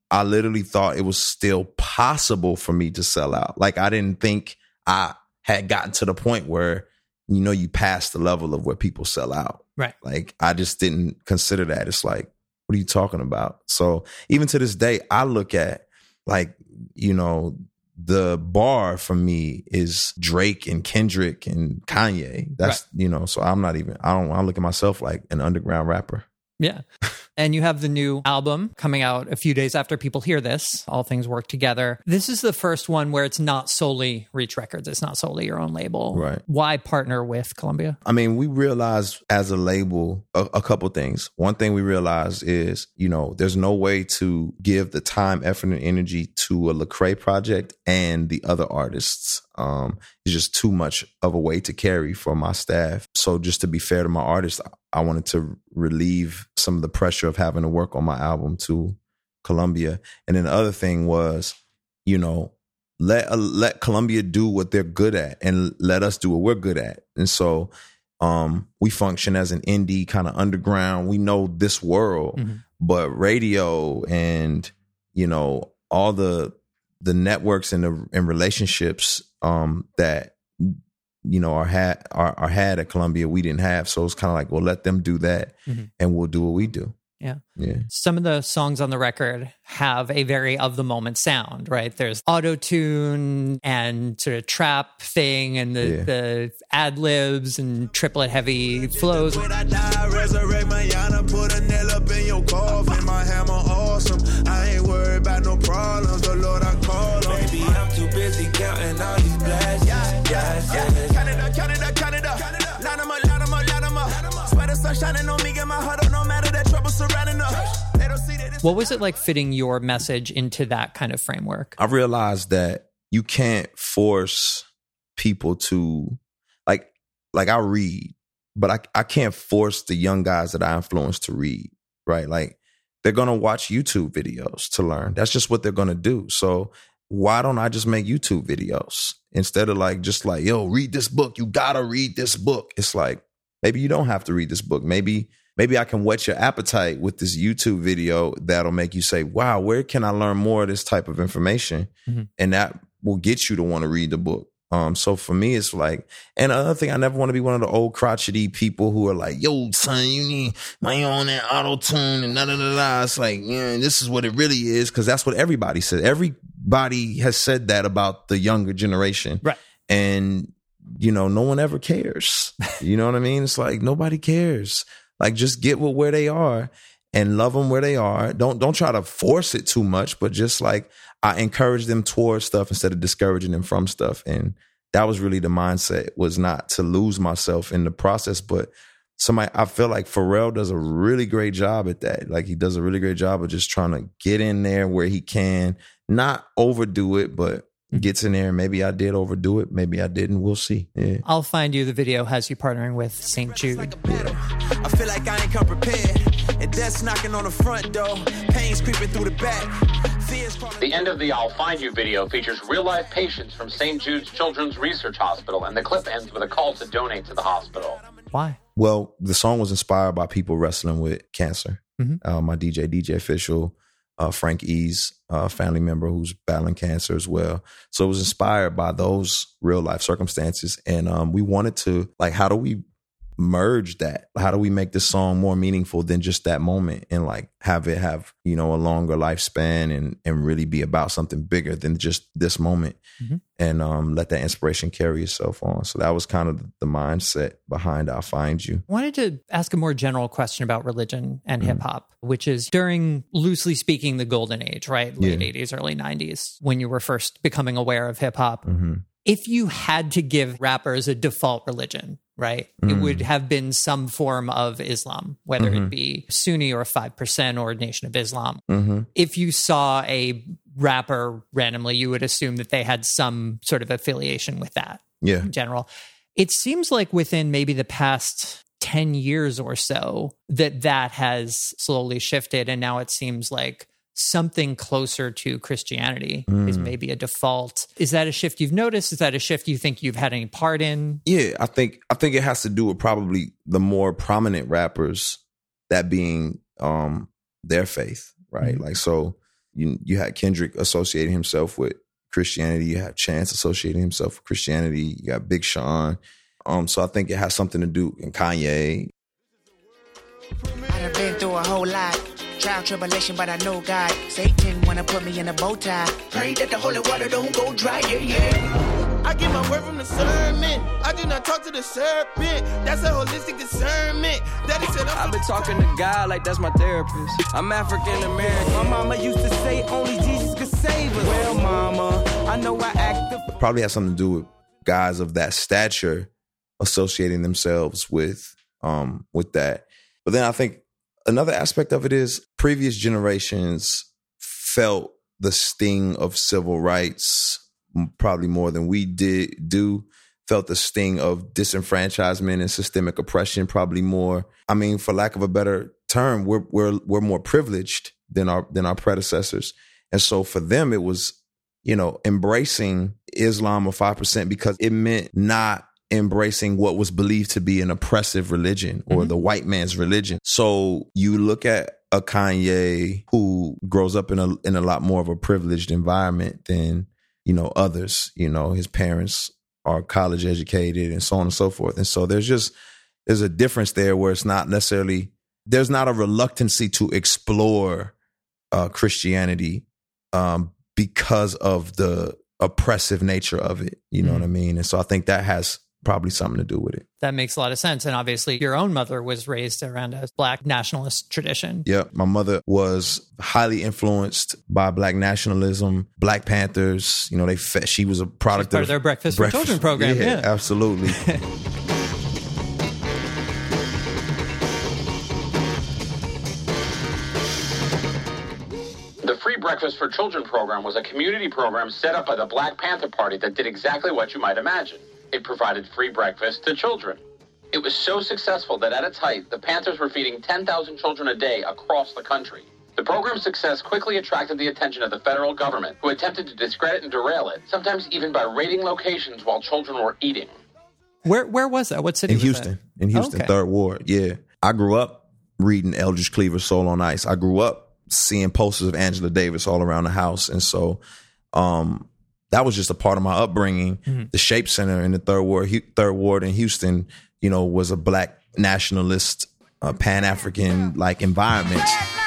I literally thought it was still possible for me to sell out. Like, I didn't think I had gotten to the point where, you know, you pass the level of where people sell out. Right. Like, I just didn't consider that. It's like, what are you talking about? So even to this day, I look at, like, you know, the bar for me is Drake and Kendrick and Kanye. That's, right. You know, so I look at myself like an underground rapper. Yeah. And you have the new album coming out a few days after people hear this, All Things Work Together. This is the first one where it's not solely Reach Records. It's not solely your own label. Right. Why partner with Columbia? I mean, we realized as a label a couple things. One thing we realized is, you know, there's no way to give the time, effort, and energy to a Lecrae project and the other artists. It's just too much of a weight to carry for my staff. So just to be fair to my artists, I wanted to relieve some of the pressure of having to work on my album to Columbia. And then the other thing was, you know, let Columbia do what they're good at and let us do what we're good at. And so we function as an indie kind of underground. We know this world, but radio and, you know, all the networks and relationships that, you know, are had at Columbia, we didn't have. So it's kind of like, well, let them do that and we'll do what we do. Yeah. Yeah. Some of the songs on the record have a very of the moment sound, right? There's auto-tune and sort of trap thing and the ad libs and triplet heavy flows. When I die, resurrect Mayana, put a nail up in your coffin. My hammer awesome. I ain't worried about no problems. The Lord I call on. Baby, I'm too busy counting all these blessings. Count it up. Line 'em up. Swear the sun shining on me, get my heart up, no matter that trouble surrounding us. They don't see that. What was it like fitting your message into that kind of framework? I realized that you can't force people to, like I read, but I can't force the young guys that I influence to read, right? Like, they're going to watch YouTube videos to learn. That's just what they're going to do. So why don't I just make YouTube videos instead of like, just like, yo, read this book. You got to read this book. It's like, maybe you don't have to read this book. Maybe I can whet your appetite with this YouTube video that'll make you say, wow, where can I learn more of this type of information? And that will get you to want to read the book. So for me, it's like, and another thing, I never want to be one of the old crotchety people who are like, yo, son, you need my own that auto-tune and da-da-da-da. It's like, yeah, this is what it really is. Cause that's what everybody said. Everybody has said that about the younger generation. Right. And, you know, no one ever cares. You know what I mean? It's like, nobody cares. Like, just get with where they are and love them where they are. Don't try to force it too much, but just like, I encourage them towards stuff instead of discouraging them from stuff. And that was really the mindset, was not to lose myself in the process. But I feel like Pharrell does a really great job at that. Like, he does a really great job of just trying to get in there where he can, not overdo it, but gets in there. Maybe I did overdo it. Maybe I didn't. We'll see. Yeah. I'll Find You, the video has you partnering with St. Jude. I feel like I ain't come prepared. And death's knocking on the front door. Pain's creeping through the back. The end of the I'll Find You video features real-life patients from St. Jude's Children's Research Hospital, and the clip ends with a call to donate to the hospital. Why? Well, the song was inspired by people wrestling with cancer. My DJ Official, Frank E's family member who's battling cancer as well. So it was inspired by those real-life circumstances. And we wanted to, like, how do we merge that? How do we make this song more meaningful than just that moment, and like have it have, you know, a longer lifespan and really be about something bigger than just this moment, and let that inspiration carry itself on. So that was kind of the mindset behind I'll Find You. I wanted to ask a more general question about religion and hip hop, which is during, loosely speaking, the golden age, right? Late 80s, early 90s, when you were first becoming aware of hip hop. If you had to give rappers a default religion, right, it would have been some form of Islam, whether it be Sunni or 5% or Nation of Islam. If you saw a rapper randomly, you would assume that they had some sort of affiliation with that in general. It seems like within maybe the past 10 years or so that has slowly shifted, and now it seems like something closer to Christianity is maybe a default. Is that a shift you've noticed? Is that a shift you think you've had any part in? Yeah, I think it has to do with probably the more prominent rappers, that being their faith, right? Like, so You had Kendrick associating himself with Christianity. You have Chance associating himself with Christianity. You got Big Sean. So I think it has something to do, and Kanye. I've been through a whole lot. Trial, tribulation, but I know God. Satan wanna put me in a bow tie. Pray that the holy water don't go dry, yeah. I get my word from the sermon. I do not talk to the serpent. That's a holistic discernment. Daddy said I've been talking to God like that's my therapist. I'm African American. My mama used to say only Jesus could save us. Well, mama, I know I act. Probably has something to do with guys of that stature associating themselves with that. But then I think another aspect of it is previous generations felt the sting of civil rights probably more than we do, felt the sting of disenfranchisement and systemic oppression probably more. I mean, for lack of a better term, we're more privileged than our predecessors. And so for them, it was, embracing Islam or 5% because it meant not embracing what was believed to be an oppressive religion or the white man's religion. So you look at a Kanye who grows up in a lot more of a privileged environment than, others. His parents are college educated and so on and so forth. And so there's a difference there where it's not necessarily, there's not a reluctancy to explore Christianity because of the oppressive nature of it. You know what I mean? And so I think that has probably something to do with it. That makes a lot of sense. And obviously your own mother was raised around a Black nationalist tradition. Yeah. My mother was highly influenced by Black nationalism, Black Panthers. She was a product of their Breakfast for Children program. Yeah. Absolutely. The Free Breakfast for Children program was a community program set up by the Black Panther Party that did exactly what you might imagine. It provided free breakfast to children. It was so successful that at its height, the Panthers were feeding 10,000 children a day across the country. The program's success quickly attracted the attention of the federal government, who attempted to discredit and derail it, sometimes even by raiding locations while children were eating. Where was that? What city was that? In Houston, 3rd Ward, yeah. I grew up reading Eldridge Cleaver's Soul on Ice. I grew up seeing posters of Angela Davis all around the house. And so that was just a part of my upbringing. The Shape Center in the 3rd Ward in Houston, was a Black nationalist, Pan-African like environment.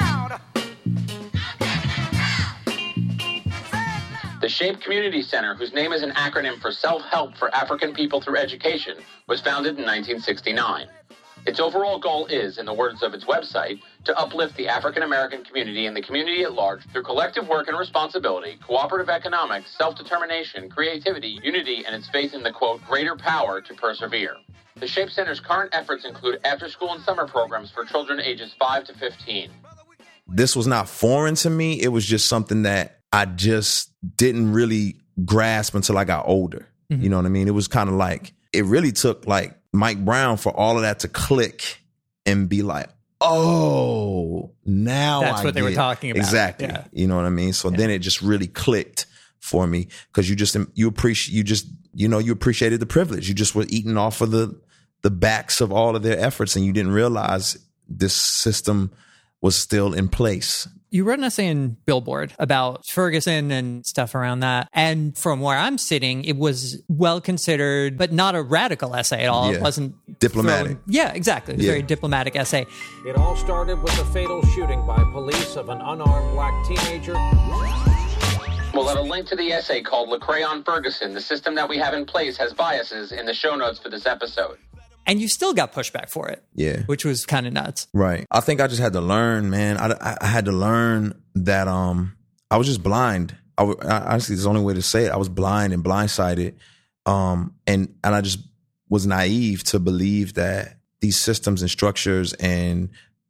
The Shape Community Center, whose name is an acronym for Self-Help for African People Through Education, was founded in 1969. Its overall goal is, in the words of its website, to uplift the African American community and the community at large through collective work and responsibility, cooperative economics, self-determination, creativity, unity, and its faith in the, quote, greater power to persevere. The Shape Center's current efforts include after-school and summer programs for children ages 5 to 15. This was not foreign to me. It was just something that I just didn't really grasp until I got older. You know what I mean? It was kind of like, it really took like Mike Brown for all of that to click and be like, oh, now that's what they were talking about. Exactly. Yeah. You know what I mean? So then it just really clicked for me because you appreciated the privilege. You just were eating off of the backs of all of their efforts, and you didn't realize this system was still in place. You wrote an essay in Billboard about Ferguson and stuff around that. And from where I'm sitting, it was well considered, but not a radical essay at all. Yeah. It wasn't diplomatic. Yeah, exactly. It was a very diplomatic essay. It all started with a fatal shooting by police of an unarmed Black teenager. We'll have a link to the essay called Lecrae on Ferguson. The system that we have in place has biases in the show notes for this episode. And you still got pushback for it. Yeah. Which was kind of nuts. Right. I think I just had to learn, man. I had to learn that I was just blind. Honestly, it's the only way to say it. I was blind and blindsided. And I just was naive to believe that these systems and structures and,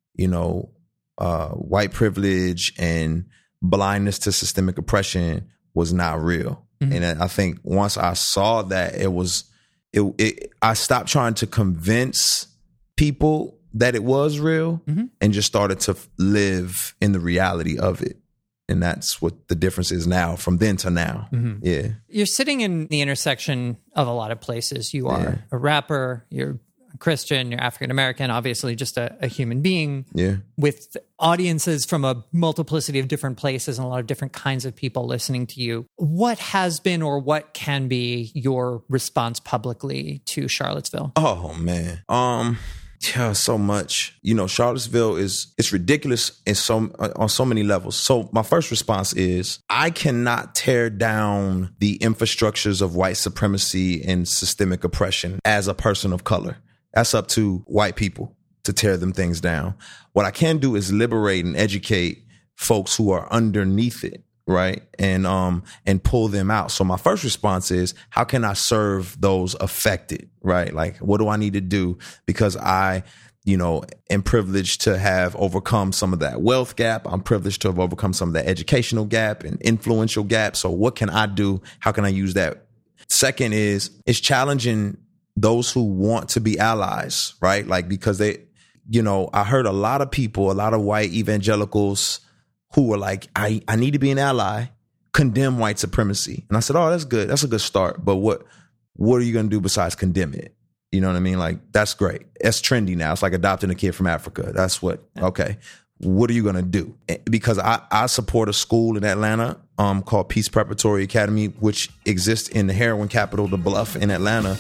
white privilege and blindness to systemic oppression was not real. And I think once I saw that, I stopped trying to convince people that it was real and just started to live in the reality of it. And that's what the difference is now from then to now. Yeah. You're sitting in the intersection of a lot of places. You are a rapper, you're Christian, you're African American, obviously just a human being Yeah. with audiences from a multiplicity of different places and a lot of different kinds of people listening to you. What has been or what can be your response publicly to Charlottesville? Oh man. Yeah, so much. You know, Charlottesville it's ridiculous on so many levels. So my first response is I cannot tear down the infrastructures of white supremacy and systemic oppression as a person of color. That's up to white people to tear them things down. What I can do is liberate and educate folks who are underneath it. Right. And pull them out. So my first response is, how can I serve those affected? Right. Like, what do I need to do? Because I, am privileged to have overcome some of that wealth gap. I'm privileged to have overcome some of that educational gap and influential gap. So what can I do? How can I use that? Second is, it's challenging those who want to be allies. Right. Like, because I heard a lot of people, a lot of white evangelicals who were like, I need to be an ally, condemn white supremacy. And I said, oh, that's good. That's a good start. But what are you going to do besides condemn it? You know what I mean? Like, that's great. That's trendy now. It's like adopting a kid from Africa. That's okay. What are you going to do? Because I support a school in Atlanta called Peace Preparatory Academy, which exists in the heroin capital, The Bluff in Atlanta.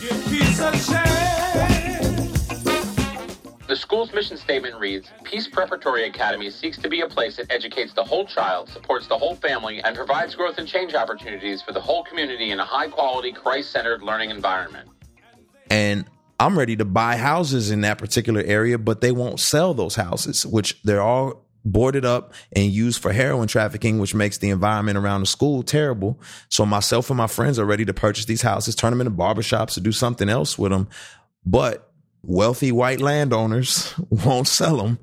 The school's mission statement reads, Peace Preparatory Academy seeks to be a place that educates the whole child, supports the whole family, and provides growth and change opportunities for the whole community in a high-quality, Christ-centered learning environment. And I'm ready to buy houses in that particular area, but they won't sell those houses, which they're all boarded up and used for heroin trafficking, which makes the environment around the school terrible. So myself and my friends are ready to purchase these houses, turn them into barbershops, to do something else with them. But wealthy white landowners won't sell them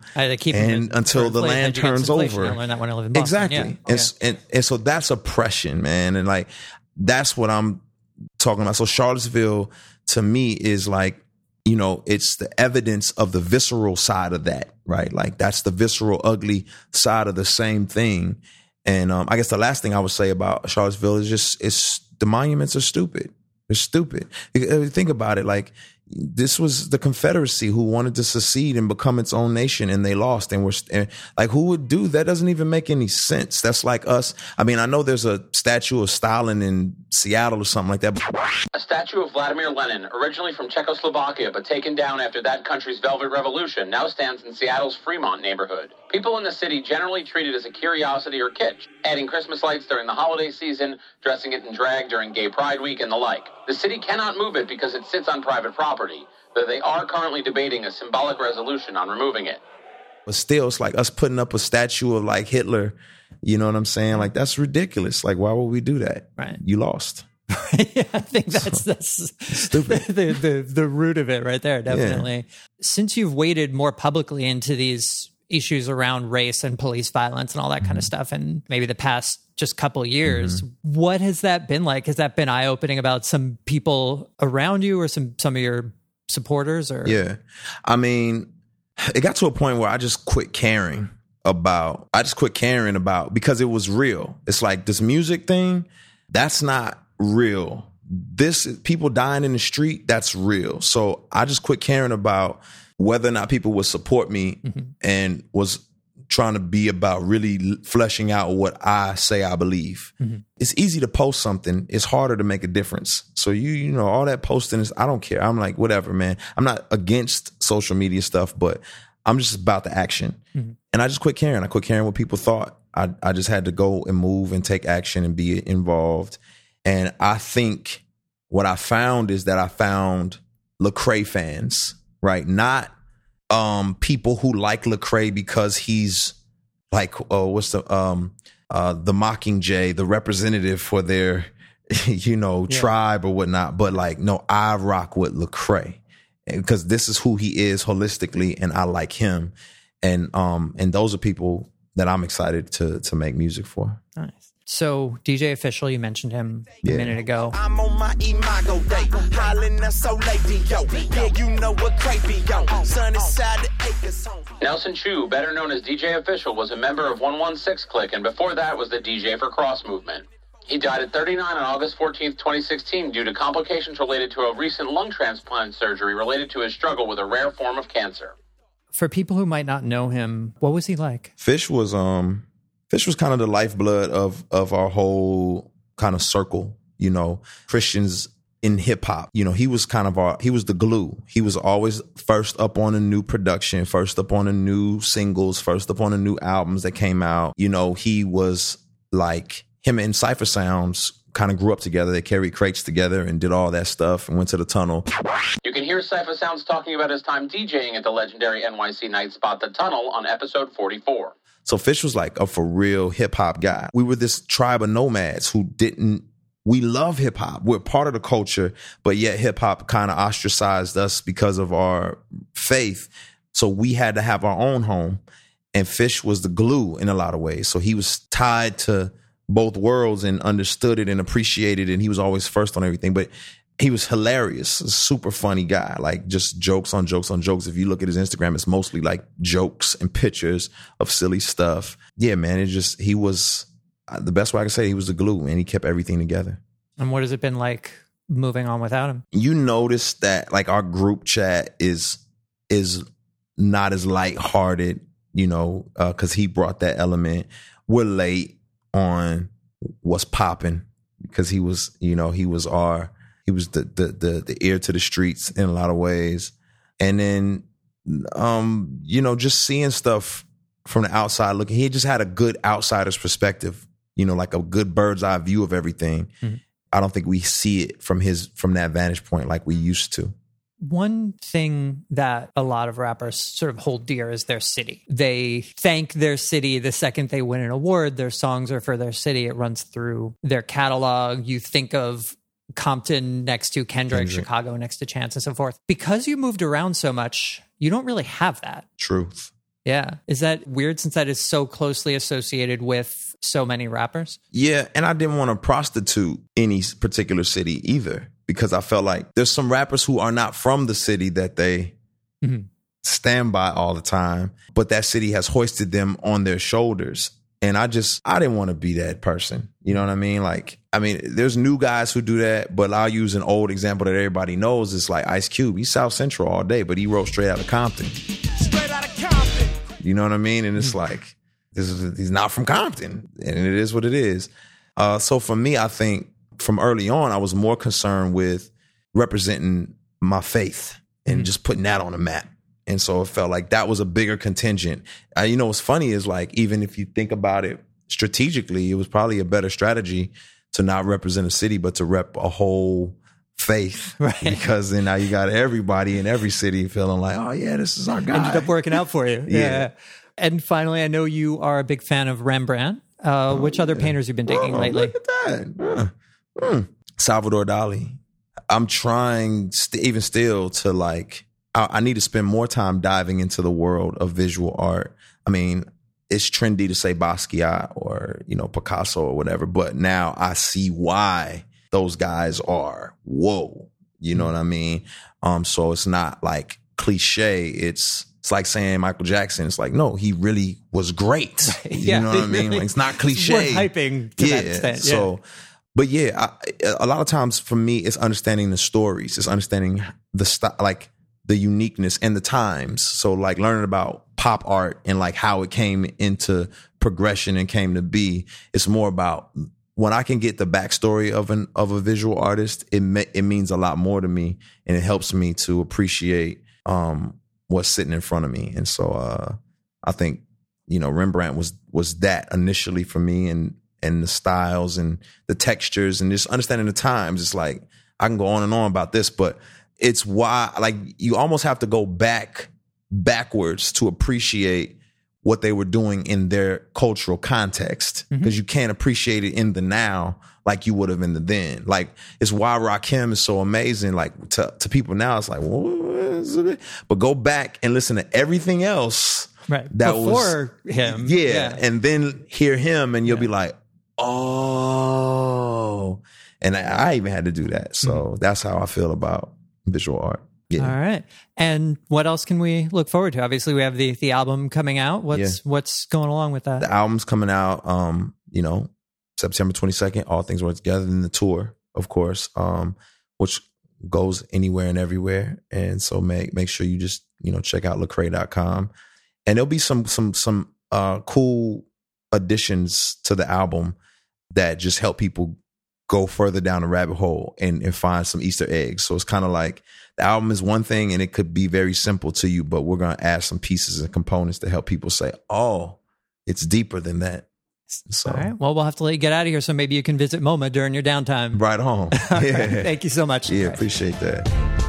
until the land turns over. I learned that when I live in Boston. Exactly. Yeah. And so that's oppression, man. And like, that's what I'm talking about. So Charlottesville to me is like, it's the evidence of the visceral side of that, right? Like, that's the visceral, ugly side of the same thing. And I guess the last thing I would say about Charlottesville is the monuments are stupid. They're stupid. Think about it. Like, this was the Confederacy who wanted to secede and become its own nation, and they lost. And like, who would do that? Doesn't even make any sense. That's like us. I mean, I know there's a statue of Stalin in Seattle or something like that. A statue of Vladimir Lenin, originally from Czechoslovakia, but taken down after that country's Velvet Revolution, now stands in Seattle's Fremont neighborhood. People in the city generally treat it as a curiosity or kitsch, adding Christmas lights during the holiday season, dressing it in drag during Gay Pride Week, and the like. The city cannot move it because it sits on private property, though they are currently debating a symbolic resolution on removing it. But still, it's like us putting up a statue of like Hitler. You know what I'm saying? Like, that's ridiculous. Like, why would we do that? Right. You lost. Yeah, I think that's stupid. the root of it right there, definitely. Yeah. Since you've waded more publicly into these issues around race and police violence and all that kind of stuff, and maybe the past just couple years, what has that been like? Has that been eye-opening about some people around you or some of your supporters? Or yeah, I mean, it got to a point where I just quit caring about because it was real. It's like this music thing, that's not real. This people dying in the street, that's real. So I just quit caring about whether or not people would support me and was trying to be about really fleshing out what I say I believe. It's easy to post something. It's harder to make a difference. So you know, all that posting is, I don't care. I'm like, whatever, man. I'm not against social media stuff, but I'm just about the action. And I just quit caring. I quit caring what people thought. I just had to go and move and take action and be involved. And I think what I found is that I found Lecrae fans, right? Not people who like Lecrae because he's like, the Mockingjay, the representative for their, tribe or whatnot. But like, no, I rock with Lecrae because this is who he is holistically, and I like him. And those are people that I'm excited to make music for. Nice. So DJ Official, you mentioned him a minute ago. I'm on my imago day, hollering at so lady, yo. Yeah, you know what crazy, yo. Sun inside the acres home. Nelson Chu, better known as DJ Official, was a member of 116 Click, and before that was the DJ for Cross movement. He died at 39 on August 14th, 2016 due to complications related to a recent lung transplant surgery related to his struggle with a rare form of cancer. For people who might not know him, what was he like? Fish was kind of the lifeblood of our whole kind of circle, you know, Christians in hip hop. You know, he was the glue. He was always first up on a new production, first up on the new singles, first up on the new albums that came out. You know, he was like, him and Cypher Sounds kind of grew up together. They carried crates together and did all that stuff and went to the tunnel. You can hear Cypher Sounds talking about his time DJing at the legendary NYC night spot The Tunnel on episode 44. So Fish was like a for real hip hop guy. We were this tribe of nomads we love hip hop. We're part of the culture, but yet hip hop kind of ostracized us because of our faith. So we had to have our own home, and Fish was the glue in a lot of ways. So he was tied to both worlds and understood it and appreciated it. And he was always first on everything, but he was hilarious, a super funny guy, like just jokes on jokes on jokes. If you look at his Instagram, it's mostly like jokes and pictures of silly stuff. Yeah, man, he was the best way I can say, he was the glue, and he kept everything together. And what has it been like moving on without him? You notice that like our group chat is not as lighthearted, you know, because he brought that element. We're late on what's popping because he was the ear to the streets in a lot of ways. And then, you know, just seeing stuff from the outside looking, he just had a good outsider's perspective, you know, like a good bird's eye view of everything. Mm-hmm. I don't think we see it from that vantage point like we used to. One thing that a lot of rappers sort of hold dear is their city. They thank their city the second they win an award. Their songs are for their city. It runs through their catalog. You think of Compton next to Kendrick, Chicago next to Chance, and so forth. Because you moved around so much, you don't really have that. Truth. Yeah. Is that weird since that is so closely associated with so many rappers? Yeah. And I didn't want to prostitute any particular city either, because I felt like there's some rappers who are not from the city that they stand by all the time, but that city has hoisted them on their shoulders. And I didn't want to be that person. You know what I mean? There's new guys who do that, but I'll use an old example that everybody knows. It's like Ice Cube. He's South Central all day, but he wrote straight out of Compton. Straight out of Compton. You know what I mean? And it's like, he's not from Compton, and it is what it is. So for me, I think from early on, I was more concerned with representing my faith and just putting that on the map. And so it felt like that was a bigger contingent. You know, what's funny is like, even if you think about it strategically, it was probably a better strategy to not represent a city, but to rep a whole faith. Right. Because then now you got everybody in every city feeling like, oh yeah, this is our guy. Ended up working out for you. Yeah. And finally, I know you are a big fan of Rembrandt. Which other painters you've been digging lately? Look at that. Salvador Dali. I'm trying even still to like, I need to spend more time diving into the world of visual art. I mean, it's trendy to say Basquiat or, you know, Picasso or whatever, but now I see why those guys are, whoa, you know what I mean? So it's not like cliche. It's like saying Michael Jackson. It's like, no, he really was great. You know what I mean? Like, it's not cliche. It's worth hyping to that extent. Yeah. So, but yeah, a lot of times for me, it's understanding the stories. It's understanding the style, like the uniqueness and the times. So like learning about pop art and like how it came into progression and came to be. It's more about when I can get the backstory of a visual artist, it means a lot more to me, and it helps me to appreciate what's sitting in front of me. And so I think, you know, Rembrandt was that initially for me, and the styles and the textures and just understanding the times. It's like, I can go on and on about this, but it's why, like, you almost have to go backwards to appreciate what they were doing in their cultural context, because you can't appreciate it in the now like you would have in the then. Like, it's why Rakim is so amazing. Like, to people now, it's like, what? But go back and listen to everything else that before him. Yeah. And then hear him, and you'll be like, oh. And I even had to do that. So that's how I feel about visual art. Yeah. All right. And what else can we look forward to? Obviously, we have the album coming out. What's going along with that? The album's coming out, you know, September 22nd, All Things Work Together, and the tour, of course, which goes anywhere and everywhere. And so make sure you just, check out Lecrae.com. And there'll be some cool additions to the album that just help people go further down the rabbit hole and find some Easter eggs. So it's kind of like the album is one thing and it could be very simple to you, but we're going to add some pieces and components to help people say, oh, it's deeper than that. So, all right. Well, we'll have to let you get out of here so maybe you can visit MoMA during your downtime. Right on. Yeah. Thank you so much. Yeah, appreciate that.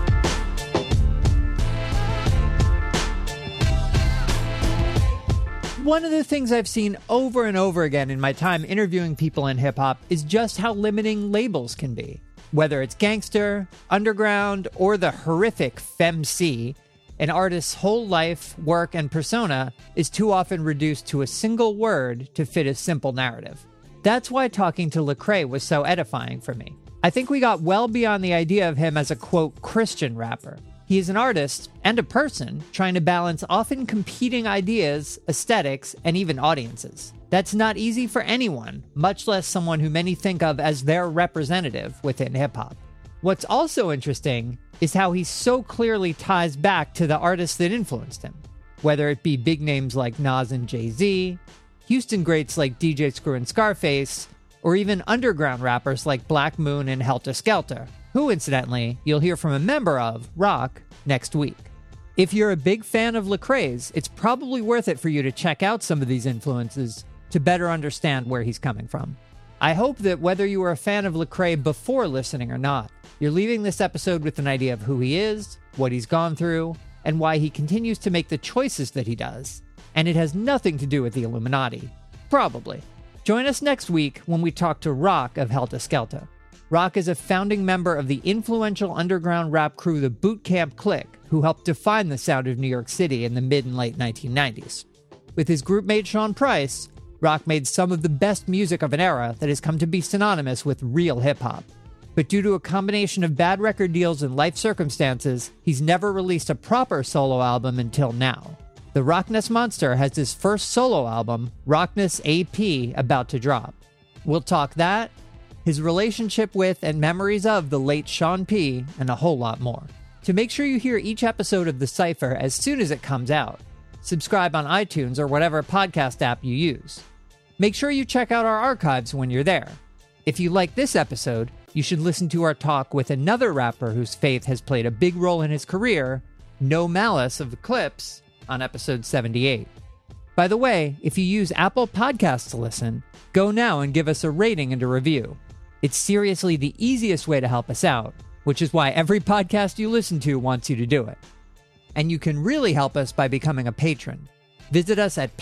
One of the things I've seen over and over again in my time interviewing people in hip-hop is just how limiting labels can be. Whether it's gangster, underground, or the horrific FemC, an artist's whole life, work, and persona is too often reduced to a single word to fit a simple narrative. That's why talking to Lecrae was so edifying for me. I think we got well beyond the idea of him as a, quote, Christian rapper. He is an artist and a person trying to balance often competing ideas, aesthetics, and even audiences. That's not easy for anyone, much less someone who many think of as their representative within hip-hop. What's also interesting is how he so clearly ties back to the artists that influenced him, whether it be big names like Nas and Jay-Z, Houston greats like DJ Screw and Scarface, or even underground rappers like Black Moon and Helter Skelter, who, incidentally, you'll hear from a member of, Rock, next week. If you're a big fan of Lecrae's, it's probably worth it for you to check out some of these influences to better understand where he's coming from. I hope that whether you were a fan of Lecrae before listening or not, you're leaving this episode with an idea of who he is, what he's gone through, and why he continues to make the choices that he does. And it has nothing to do with the Illuminati. Probably. Join us next week when we talk to Rock of Helter Skelter. Rock is a founding member of the influential underground rap crew the Boot Camp Clique, who helped define the sound of New York City in the mid and late 1990s. With his group mate Sean Price, Rock made some of the best music of an era that has come to be synonymous with real hip-hop. But due to a combination of bad record deals and life circumstances, he's never released a proper solo album until now. The Rockness Monster has his first solo album, Rockness AP, about to drop. We'll talk that, his relationship with and memories of the late Sean P., and a whole lot more. To make sure you hear each episode of The Cypher as soon as it comes out, subscribe on iTunes or whatever podcast app you use. Make sure you check out our archives when you're there. If you like this episode, you should listen to our talk with another rapper whose faith has played a big role in his career, No Malice of the Clips, on episode 78. By the way, if you use Apple Podcasts to listen, go now and give us a rating and a review. It's seriously the easiest way to help us out, which is why every podcast you listen to wants you to do it. And you can really help us by becoming a patron. Visit us at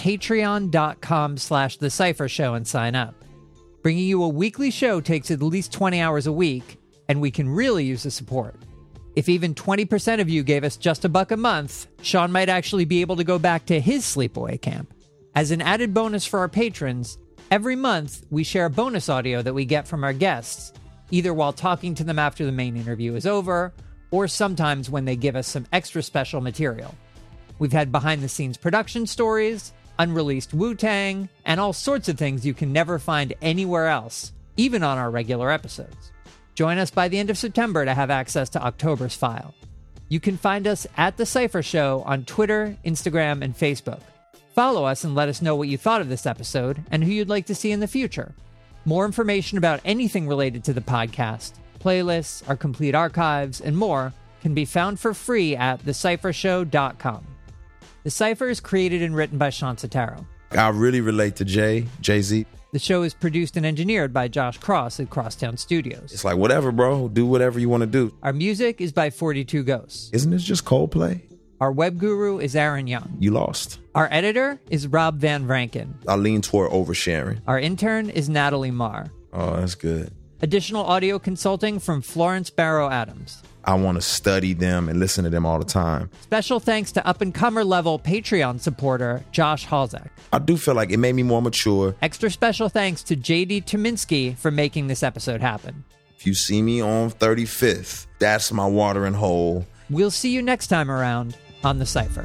patreon.com/thecyphershow and sign up. Bringing you a weekly show takes at least 20 hours a week, and we can really use the support. If even 20% of you gave us just $1 a month, Sean might actually be able to go back to his sleepaway camp. As an added bonus for our patrons, every month we share bonus audio that we get from our guests, either while talking to them after the main interview is over, or sometimes when they give us some extra special material. We've had behind-the-scenes production stories, unreleased Wu-Tang, and all sorts of things you can never find anywhere else, even on our regular episodes. Join us by the end of September to have access to October's file. You can find us at The Cypher Show on Twitter, Instagram, and Facebook. Follow us and let us know what you thought of this episode and who you'd like to see in the future. More information about anything related to the podcast, playlists, our complete archives, and more can be found for free at thecyphershow.com. The Cypher is created and written by Sean Sotaro. I really relate to Jay-Z. The show is produced and engineered by Josh Cross at Crosstown Studios. It's like, whatever, bro. Do whatever you want to do. Our music is by 42 Ghosts. Isn't this just Coldplay? Our web guru is Aaron Young. You lost. Our editor is Rob Van Vranken. I lean toward oversharing. Our intern is Natalie Marr. Oh, that's good. Additional audio consulting from Florence Barrow Adams. I want to study them and listen to them all the time. Special thanks to up-and-comer level Patreon supporter Josh Halzak. I do feel like it made me more mature. Extra special thanks to JD Tominski for making this episode happen. If you see me on 35th, that's my watering hole. We'll see you next time around on The Cypher.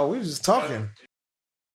we was just talking.